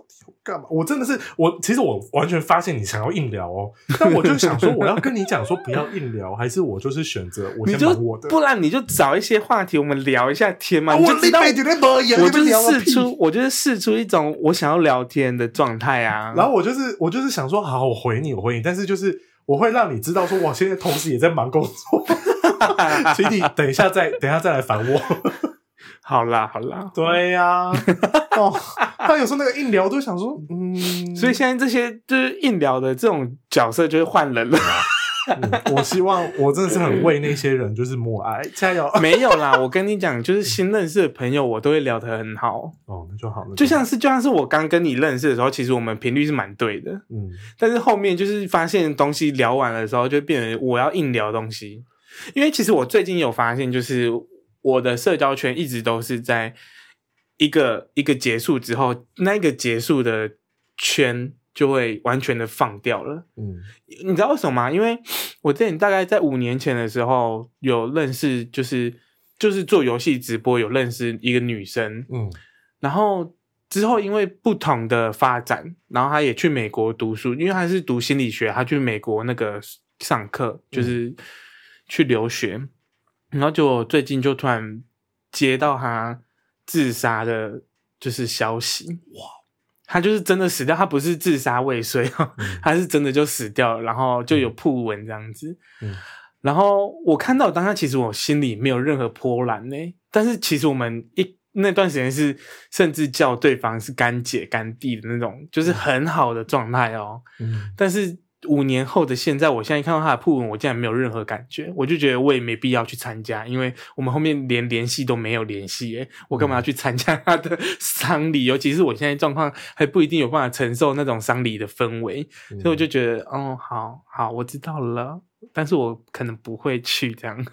干嘛？我真的是其实我完全发现你想要硬聊哦，但我就想说我要跟你讲说不要硬聊，还是我就是选择我先忙我的， 不然你就找一些话题我们聊一下天嘛，你就知道我就是试出一种我想要聊天的状态啊。 然后我就是想说好，我回你，但是就是我会让你知道说我现在同时也在忙工作，所以你等一下再来烦我。 好啦， 对呀、他有时候那个硬聊都想说， 所以现在这些就是硬聊的这种角色就是换人了。 我希望我真的是很为那些人就是默哀，加油！ 没有啦，我跟你讲，就是新认识的朋友，我都会聊得很好。 哦，那就好。 就像是我刚跟你认识的时候，其实我们频率是蛮对的。但是后面就是发现东西聊完的时候，就变成我要硬聊东西。因为其实我最近有发现，就是我的社交圈一直都是在一个结束之后，那个结束的圈就会完全的放掉了。你知道为什么吗？因为我之前大概在5年前的时候有认识，就是做游戏直播有认识一个女生，然后之后因为不同的发展，然后她也去美国读书，因为她是读心理学，她去美国那个上课，就是去留学，然后就最近就突然接到她自杀的就是消息。哇！他就是真的死掉，他不是自杀未遂他是真的就死掉了，然后就有曝文这样子。然后我看到当下其实我心里没有任何波澜但是其实我们那段时间是甚至叫对方是干姐干弟的那种，就是很好的状态哦。但是5年后的现在，我现在看到他的曝文，我竟然没有任何感觉，我就觉得我也没必要去参加，因为我们后面连联系都没有联系我干嘛要去参加他的丧礼？尤其是我现在状况还不一定有办法承受那种丧礼的氛围，所以我就觉得好，我知道了，但是我可能不会去这样。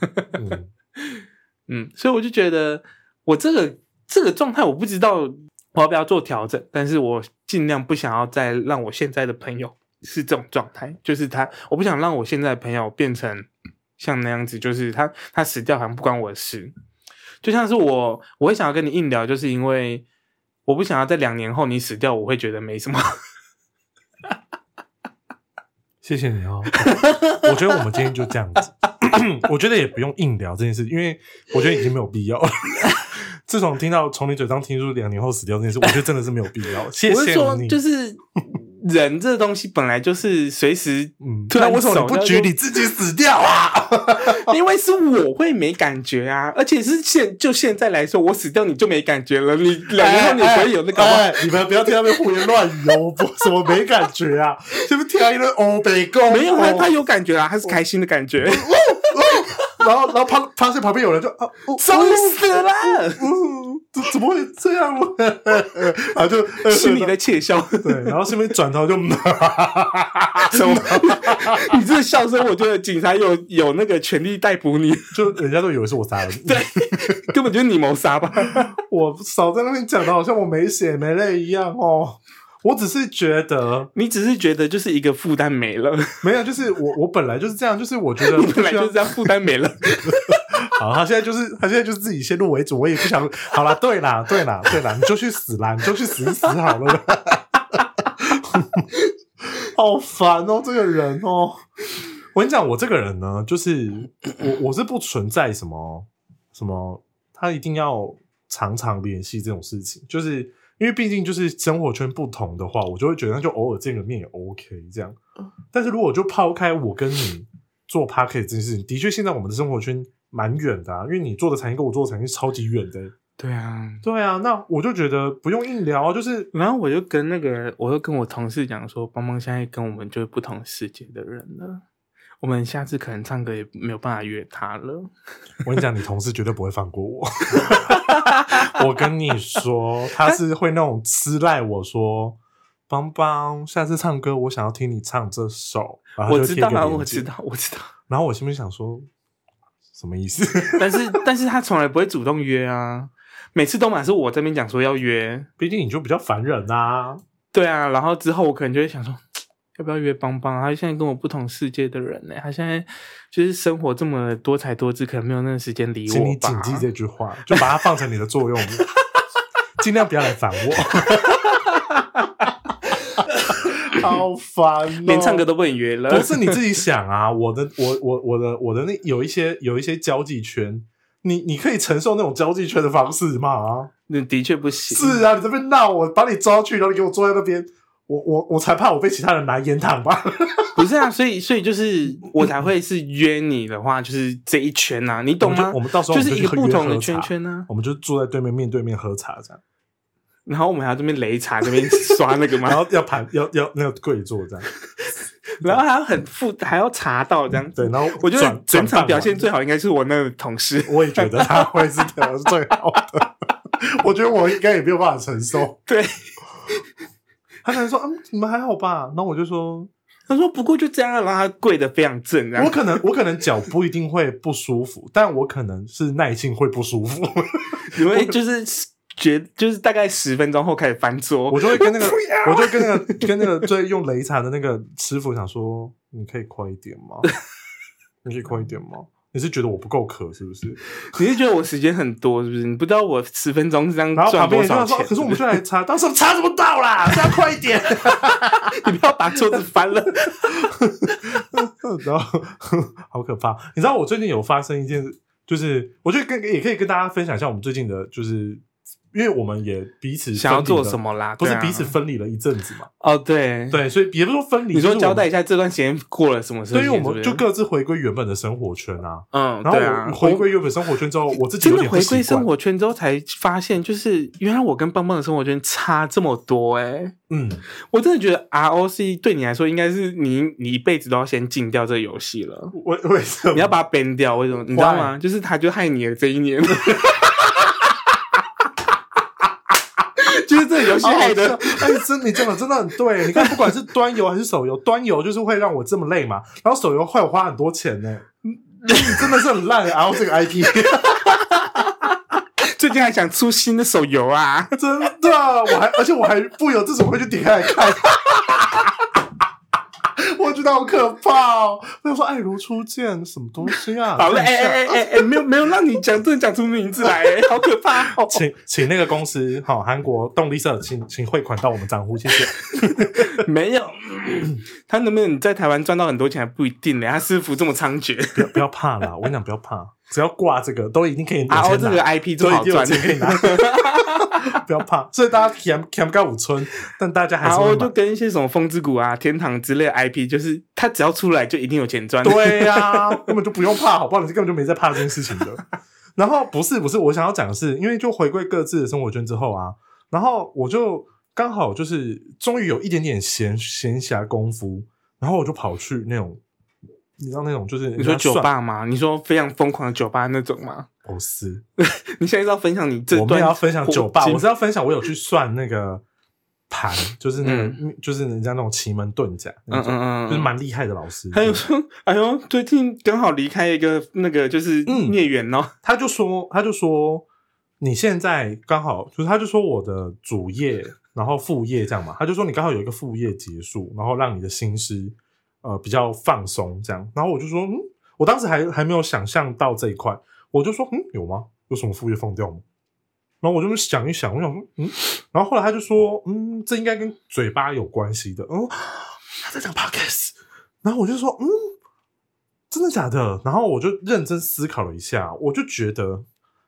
所以我就觉得我这个状态，我不知道我要不要做调整，但是我尽量不想要再让我现在的朋友是这种状态，就是我不想让我现在的朋友变成像那样子，就是他死掉好像不关我的事。就像是我会想要跟你硬聊，就是因为我不想要在2年后你死掉，我会觉得没什么。 谢谢你哦。我觉得我们今天就这样子。我觉得也不用硬聊这件事，因为我觉得已经没有必要了。自从从你嘴上听出2年后死掉这件事，我觉得真的是没有必要。谢谢你。 我是说，就是人这东西本来就是随时那为什么你不举你自己死掉啊？ 因为是我会没感觉啊，而且是现在来说，我死掉你就没感觉了，你2年后你不会有那个你们不要听他们胡言乱语哦，什么没感觉啊？是不是听到一堆欧北共？ 没有他有感觉啊，他是开心的感觉。 然后发现旁边有人就终于死了， 怎么会这样呢？然后就心里在窃笑。 对，然后顺便转头就什么？你这个笑声，我觉得警察有那个权利逮捕你， 就人家都以为是我杀了你， 对，根本就是你谋杀吧？ 我少在那边讲的好像我没血没泪一样哦。我只是觉得， 你只是觉得就是一个负担没了， 没有，就是我本来就是这样，就是我觉得你本来就是这样，负担没了。 好，他现在就是自己先入为主，我也不想。好啦，对啦，你就去死啦，你就去死一死好了。好烦哦，这个人哦。我跟你讲，我这个人呢，就是我是不存在什么他一定要常常联系这种事情，就是因为毕竟就是生活圈不同的话，我就会觉得那就偶尔见个面也 OK 这样。但是如果就抛开我跟你做 podcast 这件事情，的确现在我们的生活圈蛮远的因为你做的产业跟我做的产业是超级远的。 对啊， 那我就觉得不用硬聊就是。 然后我就跟我同事讲说，邦邦现在跟我们就是不同世界的人了。我们下次可能唱歌也没有办法约他了。 我跟你讲，你同事绝对不会放过我。我跟你说，他是会那种吃赖我说，邦邦，下次唱歌我想要听你唱这首。然后就贴个链接。 我知道。 然后我心里想说，什么意思？ 但是他从来不会主动约啊，每次都满是我这边讲说要约， 毕竟你就比较烦人啊。 对啊，然后之后我可能就会想说，要不要约邦邦？他现在跟我不同世界的人他现在就是生活这么多彩多姿，可能没有那个时间理我吧。 请你谨记这句话，就把它放成你的座右铭，尽量不要来烦我。 好烦哦， 连唱歌都不能约了。 不是你自己想啊，我的那有一些交际圈，你可以承受那种交际圈的方式吗？ 那的确不行。 是啊，你这边闹我，把你抓去，然后你给我坐在那边，我才怕我被其他人拿烟烫吧。 不是啊，所以就是我才会是约你的话，就是这一圈啊，你懂吗？ 我们到时候就是一个不同的圈圈啊， 我们就坐在对面面对面喝茶这样。 然后我们还要这边擂茶，这边刷那个吗？ 然后要那个跪坐这样， 然后还要还要查到这样。 对，然后我觉得整场表现最好应该是我那个同事， 我也觉得他会是最好的。我觉得我应该也没有办法承受。 对， 他可能说你们还好吧？然后我就说。 他说不过就这样，然后他跪得非常正。 我可能脚不一定会不舒服，但我可能是耐性会不舒服。 因为就是就是大概10分钟后开始翻桌， 我就会跟那个最用擂茶的那个师傅想说，你可以快一点吗？你可以快一点吗？你是觉得我不够渴是不是？ 你是觉得我时间很多是不是？你不知道我10分钟是这样赚多少钱？ 可是我们就来查，到时候查怎么到啦？这样快一点！ 你不要把桌子翻了。 然后好可怕！你知道我最近有发生一件，就是我觉得也可以跟大家分享一下我们最近的，就是因为我们也彼此想要做什么啦， 不是彼此分离了一阵子嘛？ 哦，对， 所以也不是说分离， 你说交代一下这段时间过了什么事情？ 对，因为我们就各自回归原本的生活圈啊。然后我回归原本生活圈之后，我自己有点不习惯。 真的回归生活圈之后才发现，就是原来我跟棒棒的生活圈差这么多我真的觉得 ROC 对你来说应该是你一辈子都要先禁掉这个游戏了。 为什么？ 你要把它 ban 掉？为什么？你知道吗？就是他就害你了这一年。就是这个游戏害的， 你讲的真的很对。你看，不管是端游还是手游，端游就是会让我这么累嘛，然后手游会我花很多钱呢。你真的是很烂然后这个 IP， 最近还想出新的手游啊！ 真的，而且我还不由自主会去点开来看。我觉得好可怕哦！我想说，爱如初见，什么东西啊？ 好了，没有让你真的讲出名字来，好可怕哦！ 请那个公司，韩国动力社，请汇款到我们账户，谢谢。 没有，他能不能在台湾赚到很多钱还不一定呢。他师傅这么猖獗， 不要怕啦！我跟你讲，不要怕，只要挂这个，都一定可以有钱拿。 这个 IP 这么好赚， 可以拿。不要怕，所以大家欠不五村，但大家还是会买。 就跟一些什么风之谷啊、天堂之类的 IP，就是他只要出来就一定有钱赚。 对啊，根本就不用怕，好不好？你根本就没在怕这件事情的。然后不是，我想要讲的是，因为就回归各自的生活圈之后啊，然后我就刚好就是终于有一点点闲暇功夫，然后我就跑去那种。你知道那种就是你说酒吧吗？你说非常疯狂的酒吧那种吗？ 不是， 你现在是要分享你这段？ 我们要分享酒吧，我是要分享我有去算那个盘，就是那个就是人家那种奇门遁甲那种，就是蛮厉害的老师。 还有说，哎呦，最近刚好离开一个那个就是孽缘哦， 他就说你现在刚好就是他就说我的主业，然后副业这样嘛，他就说你刚好有一个副业结束，然后让你的心思比较放松这样，然后我就说我当时还没有想象到这一块，我就说有吗？有什么副业放掉吗？然后我就想一想，我想说然后后来他就说这应该跟嘴巴有关系的，他在讲 podcast， 然后我就说真的假的？然后我就认真思考了一下，我就觉得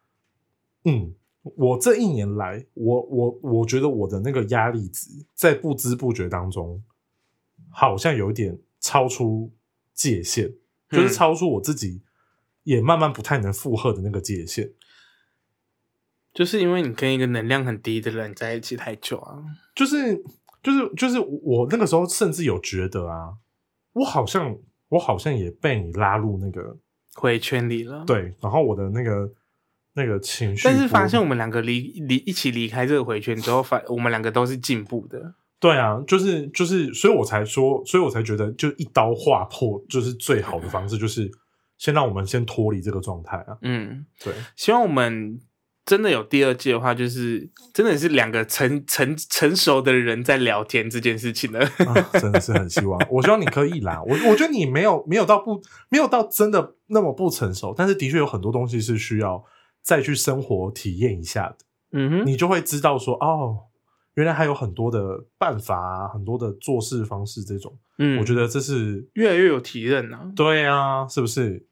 我这一年来我觉得我的那个压力值在不知不觉当中好像有一点超出界限，就是超出我自己也慢慢不太能负荷的那个界限， 就是因为你跟一个能量很低的人在一起太久啊， 就是我那个时候甚至有觉得啊，我好像也被你拉入那个回圈里了， 对，然后我的那个情绪， 但是发现我们两个一起离开这个回圈之后，我们两个都是进步的。 对啊，就是所以我才觉得就一刀划破就是最好的方式，就是先让我们先脱离这个状态啊。对， 希望我们真的有第二季的话，就是真的是两个成熟的人在聊天这件事情了。 真的是很希望，我希望你可以啦。我觉得你没有到真的那么不成熟，但是的确有很多东西是需要再去生活体验一下的。你就会知道说原来还有很多的办法啊，很多的做事方式这种， 嗯， 我觉得这是越来越有体认啊。 对啊，是不是？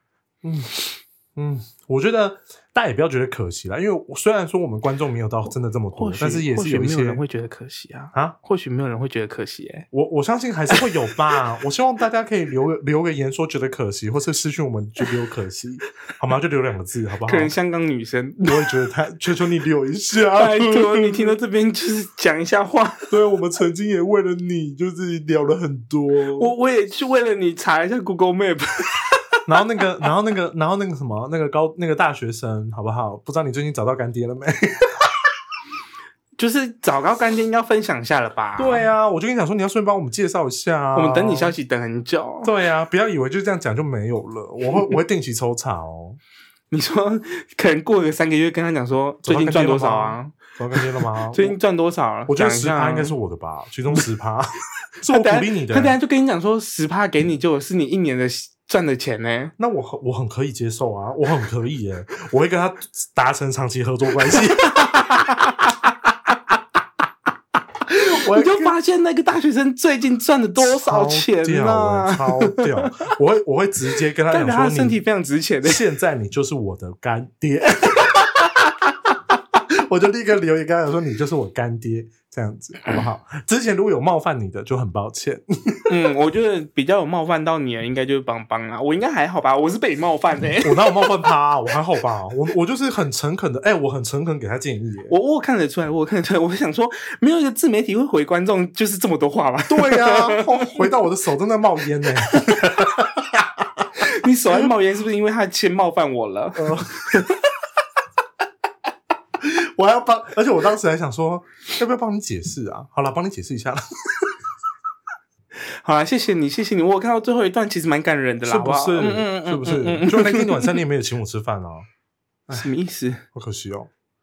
我觉得大家也不要觉得可惜啦，因为虽然说我们观众没有到真的这么多，但是也是有一些没有人会觉得可惜啊。或许没有人会觉得可惜我相信还是会有吧。我希望大家可以留个言说觉得可惜，或是私讯我们觉得有可惜，好吗？就留2个字好不好？ 可能香港女生我也觉得求求你留一下， 拜托你听到这边就是讲一下话。 对，我们曾经也为了你就是聊了很多， 我也去为了你查一下 Google Map。 然后那个什么，那个大学生，好不好？不知道你最近找到干爹了没？ 就是找到干爹应该要分享一下了吧？ 对啊，我就跟你讲说，你要顺便帮我们介绍一下啊。 我们等你消息等很久。 对啊，不要以为就这样讲就没有了，我会定期抽查哦。 你说可能过个3个月跟他讲说最近赚多少啊？ 找到干爹了吗？ 最近赚多少？ 我觉得10%应该是我的吧，其中10%是我鼓励你的。 他等下就跟你讲说10%给你就是你1年的赚的钱呢。 那我很可以接受啊，我很可以耶，我会跟他达成长期合作关系。 你就发现那个大学生最近赚了多少钱啊？ 超屌！我会直接跟他讲说， 他身体非常值钱的。 现在你就是我的干爹。我就立刻留言跟他讲说，你就是我干爹，这样子好不好？之前如果有冒犯你的，就很抱歉。 我觉得比较有冒犯到你的，应该就是邦邦啦。我应该还好吧？我是被你冒犯的。 我哪有冒犯他啊？我还好吧？我就是很诚恳的，我很诚恳给他建议。 我看得出来，我想说，没有一个自媒体会回观众就是这么多话吧？ 对啊，回到我的手正在冒烟呢。 你手在冒烟，是不是因为他先冒犯我了？ 我还要帮，而且我当时还想说，要不要帮你解释啊？好了，帮你解释一下了。 好啦，谢谢你。我有看到最后一段，其实蛮感人的啦， 是不是？是不是？就那天晚上你也没有请我吃饭啊？ 什么意思？ 好可惜哦。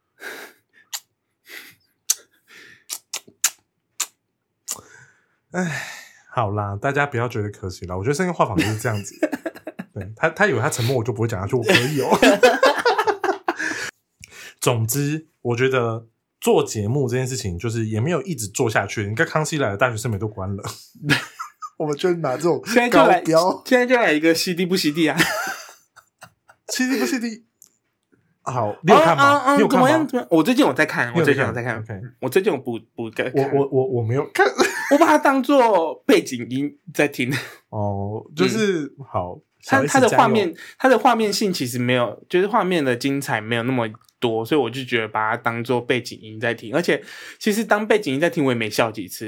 好啦，大家不要觉得可惜啦。我觉得声音画坊就是这样子。对，他以为他沉默我就不会讲下去，我可以哦。总之，我觉得做节目这件事情，就是也没有一直做下去。你看康熙来了，大学生没都关了，我们就拿这种高标， 现在就来一个CD 不 CD 啊 ？CD 不 CD？ 好，你有看吗？你有看吗？ 我最近有在看，我最近有补个看。 我没有看， 我把它当做背景音在听。 哦，就是好。 它的画面性其实没有，就是画面的精彩没有那么多，所以我就觉得把它当做背景音在听，而且其实当背景音在听我也没笑几次。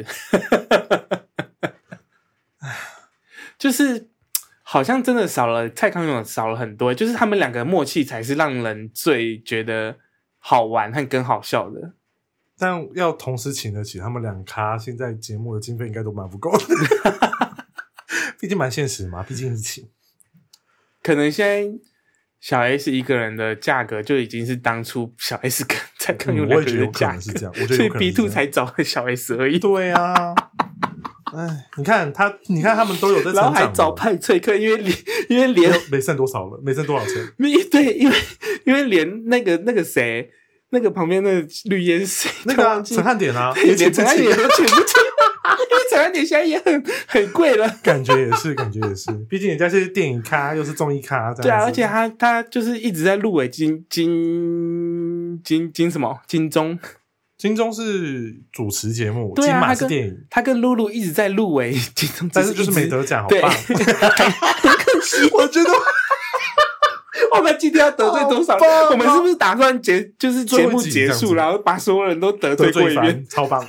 就是好像真的少了蔡康永少了很多，就是他们两个默契才是让人最觉得好玩和更好笑的。 但要同时请得起他们2咖，现在节目的经费应该都蛮不够的。毕竟蛮现实嘛，毕竟疫情。 可能现在小 S 一个人的价格就已经是当初小 S 跟蔡康永2个人的价格， 是这样。我觉得所以 B2 才找了小 S 而已。 对啊，你看他们都有在成长， 然后还找派翠克，因为连没剩多少了，没剩多少钱。 对，因为连那个谁，那个旁边那个绿烟谁， 那个陈汉典啊， 连陈汉典都请不起。因为陈汉典现在也很贵了， 感觉也是，毕竟人家是电影咖，又是综艺咖，这样子。 对啊，而且他就是一直在入围金什么金钟。 金钟是主持节目， 对啊， 金马是电影。 他跟露露一直在入围金钟， 但是就是没得奖，好棒，很可惜。 我觉得我们今天要得罪多少？我们是不是打算就是节目结束，然后把所有人都得罪过一遍？ 超棒。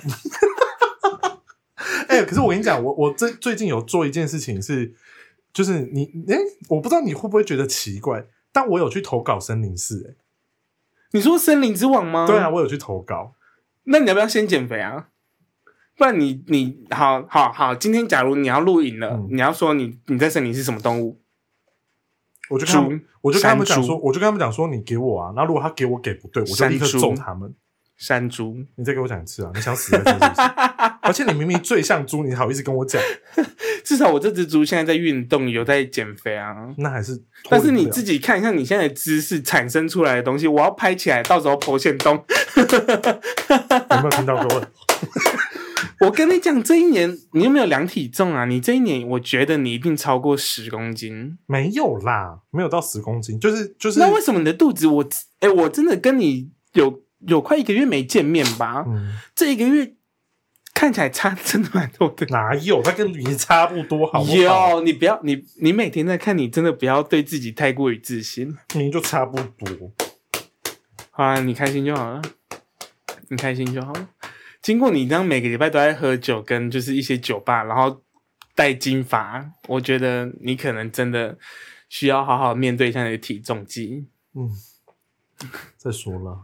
可是我跟你讲，我最近有做一件事情是，就是我不知道你会不会觉得奇怪，但我有去投稿森林寺。 你说森林之王吗？ 对啊，我有去投稿。 那你要不要先减肥啊？不然你好，今天假如你要录影了，你要说你在森林是什么动物？我就跟他们讲说，你给我啊，然后如果他给我给不对，我就立刻揍他们。 山猪， 你再给我讲一次啊！你想死在这是不是？ 而且你明明最像猪，你好意思跟我讲？ 至少我这只猪现在在运动，有在减肥啊。 那还是， 但是你自己看一下你现在的姿势产生出来的东西，我要拍起来，到时候剖线洞。 有没有听到各位？ 我跟你讲，这一年你有没有量体重啊？你这一年，我觉得你一定超过10公斤。 没有啦，没有到10公斤，就是。 那为什么你的肚子我真的跟你有快1个月没见面吧？这1个月看起来差真的蛮多的。 哪有？他跟你差不多，好不好？ 有，你不要你每天在看，你真的不要对自己太过于自信。 你就差不多。 好啦，你开心就好了，你开心就好了。经过你这样每个礼拜都在喝酒，跟就是一些酒吧，然后戴金发，我觉得你可能真的需要好好面对一下你的体重计。 再说了，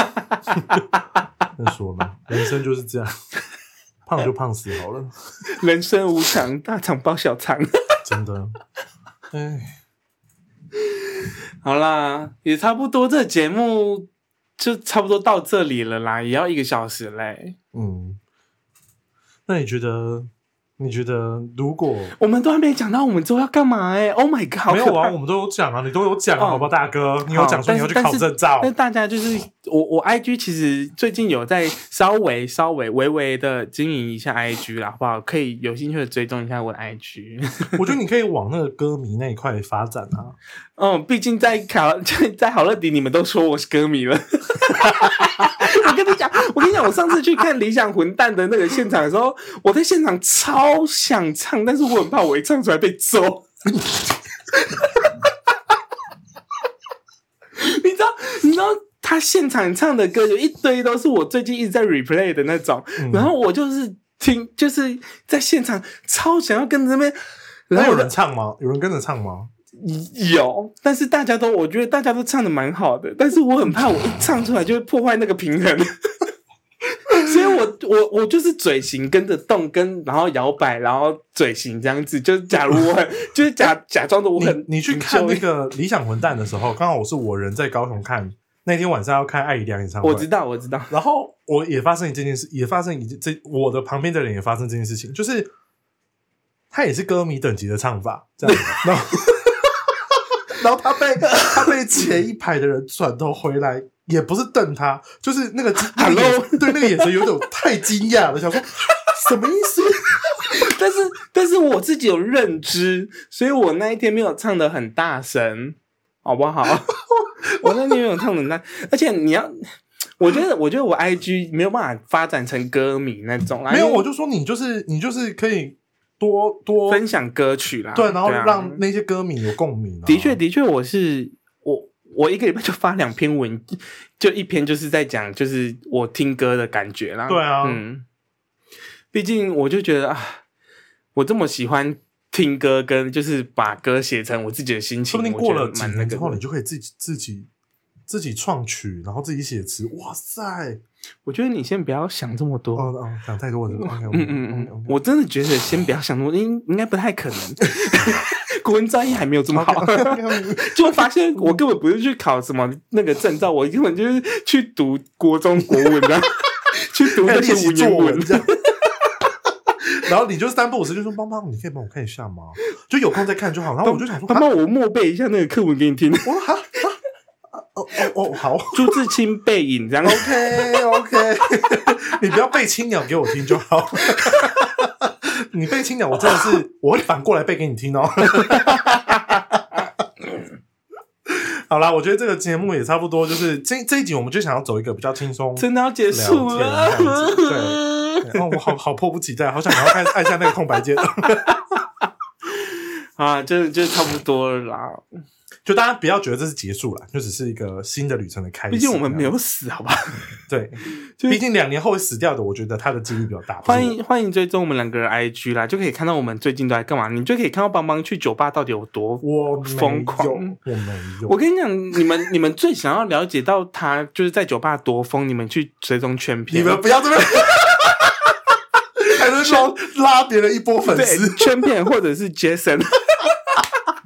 再说了，人生就是这样，胖就胖死好了。 人生无常，大肠包小肠。 真的， 好啦，也差不多，这节目就差不多到这里了啦，也要1个小时嘞。 那你觉得如果我们都还没讲到我们之后要干嘛？Oh my god！ 没有啊，我们都有讲啊，你都有讲啊，好不好，大哥？你有讲说你要去考证照。 但大家就是我 IG 其实最近有在稍微微的经营一下 IG 啦，好不好？可以有兴趣的追踪一下我的 IG。 我觉得你可以往那个歌迷那一块发展啊。 毕竟在好乐迪，你们都说我是歌迷了。我跟你讲，我上次去看理想混蛋的那个现场的时候，我在现场超想唱，但是我很怕我一唱出来被揍。你知道他现场唱的歌有一堆都是我最近一直在 replay 的那种，然后我就是就是在现场超想要跟着那边。然后有人唱吗？有人跟着唱吗？ 有，但是我觉得大家都唱的蛮好的，但是我很怕我一唱出来就会破坏那个平衡。所以我就是嘴型跟着动，然后摇摆，然后嘴型这样子，就是假如我很就是假装的我很。 你去看那个理想混蛋的时候，刚好我人在高雄看，那天晚上要看艾怡良演唱会， 我知道。 然后我也发生这件事，我的旁边的人也发生这件事情，就是他也是歌迷等级的唱法，这样子，然后他被前一排的人转头回来，也不是瞪他，就是那个对那个眼神有点太惊讶了，想说什么意思？ 但是我自己有认知，所以我那一天没有唱得很大声，好不好？我那天没有唱得很大，而且我觉得我 IG 没有办法发展成歌迷那种啦。 没有，我就说你就是可以多分享歌曲啦， 对，然后让那些歌迷有共鸣。 的确，我1个礼拜就发2篇文，就一篇就是在讲就是我听歌的感觉啦。 对啊， 毕竟我就觉得我这么喜欢听歌，跟就是把歌写成我自己的心情， 说不定过了几年之后，你就可以自己创曲，然后自己写词。哇塞！ 我觉得你先不要想这么多， 想太多了。 我真的觉得先不要想那么多，应该不太可能。国文专业还没有这么好，就发现我根本不是去考什么那个证照，我根本就是去读国中国文的，去读那些文言文这样。 然后你就3不5时就说帮帮，你可以帮我看一下吗？就有空再看就好。然后我就想说， 帮我默背一下那个课文给你听。 我说好， 朱自清背影这样。 OK， 你不要背青鸟给我听就好。你背青鸟，我真的是我会反过来背给你听哦。好啦，我觉得这个节目也差不多，就是这一集我们就想要走一个比较轻松， 真的要结束了。 对，我好迫不及待，好想赶快按下那个空白键。啊， 就差不多了啦。 就大家不要觉得这是结束了，就只是一个新的旅程的开始。 毕竟我们没有死，好吧？ 对，毕竟2年后会死掉的，我觉得他的几率比较大。 欢迎追踪我们2个人 IG 啦，就可以看到我们最近都在干嘛。你就可以看到邦邦去酒吧到底有多疯狂。 我没有。 我跟你讲，你们最想要了解到他就是在酒吧多疯，你们去追踪圈片。 你们不要这么。还能拉别人一波粉丝。 圈片或者是 Jason。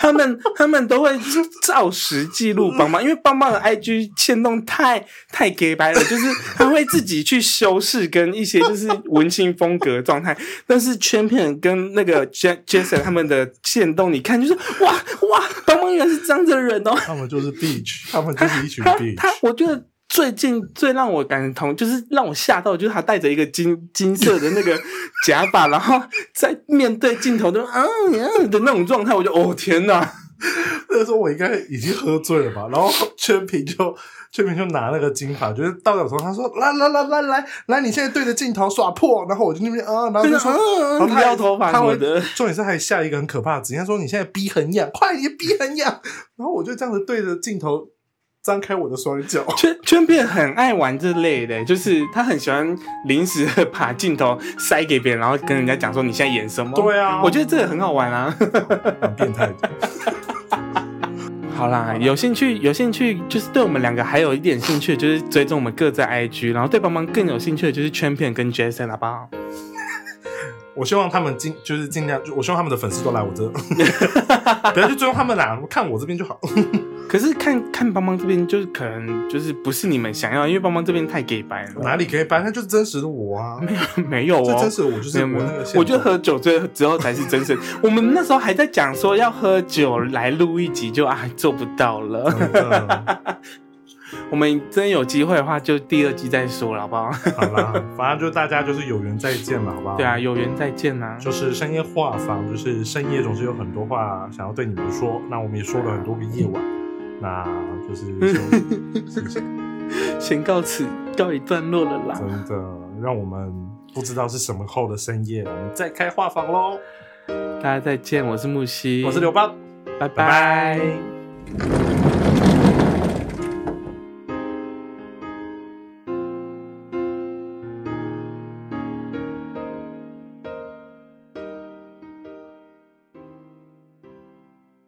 他们都会照实记录邦邦，因为邦邦的 IG 限动太 gay 白了，就是他会自己去修饰跟一些就是文青风格的状态，但是圈片跟那个 Jason 他们的限动，你看就是哇，邦邦原来是这样子的人哦， 他们就是 bitch， 他们就是一群 bitch。 我觉得最近最让我感同，就是让我吓到，就是他戴着一个金色的那个假发，然后在面对镜头的的那种状态，我就天哪！ 那个时候我应该已经喝醉了吧，然后圈平就拿那个金牌，就是到了头，他说来，你现在对着镜头耍破，然后我就那边然后就说，然后他撩头发什么的， 重点是还下一个很可怕的指令，他说你现在逼很痒，快，你的逼很痒，然后我就这样子对着镜头张开我的双脚。 圈片很爱玩这类的，就是他很喜欢临时把镜头塞给别人，然后跟人家讲说你现在演什么。 对啊， 我觉得这个很好玩啊， 很变态的。 好啦，有兴趣，就是对我们两个还有一点兴趣，就是追踪我们各自 IG， 然后对邦邦更有兴趣的就是圈片跟 Jason， 好不好？ 我希望他们就是尽量，我希望他们的粉丝都来我这，不要去追踪他们啦，看我这边就好。 可是看邦邦这边，就是可能就是不是你们想要，因为邦邦这边太 gay 白了。 哪里 gay 白？那就是真实的我啊！ 没有哦， 这真实的我就是我那个。 我觉得喝酒醉之后才是真实。我们那时候还在讲说要喝酒来录一集，就做不到了。我们真有机会的话，就第2季再说了，好不好？ 好啦，反正就大家就是有缘再见了，好不好？ 对啊，有缘再见啦。 就是深夜话房，就是深夜总是有很多话想要对你们说，那我们也说了很多个夜晚，那就是先告一段落了啦。 真的，让我们不知道是什么后的深夜，我们再开话房咯。 大家再见，我是木西， 我是刘邦， 拜拜。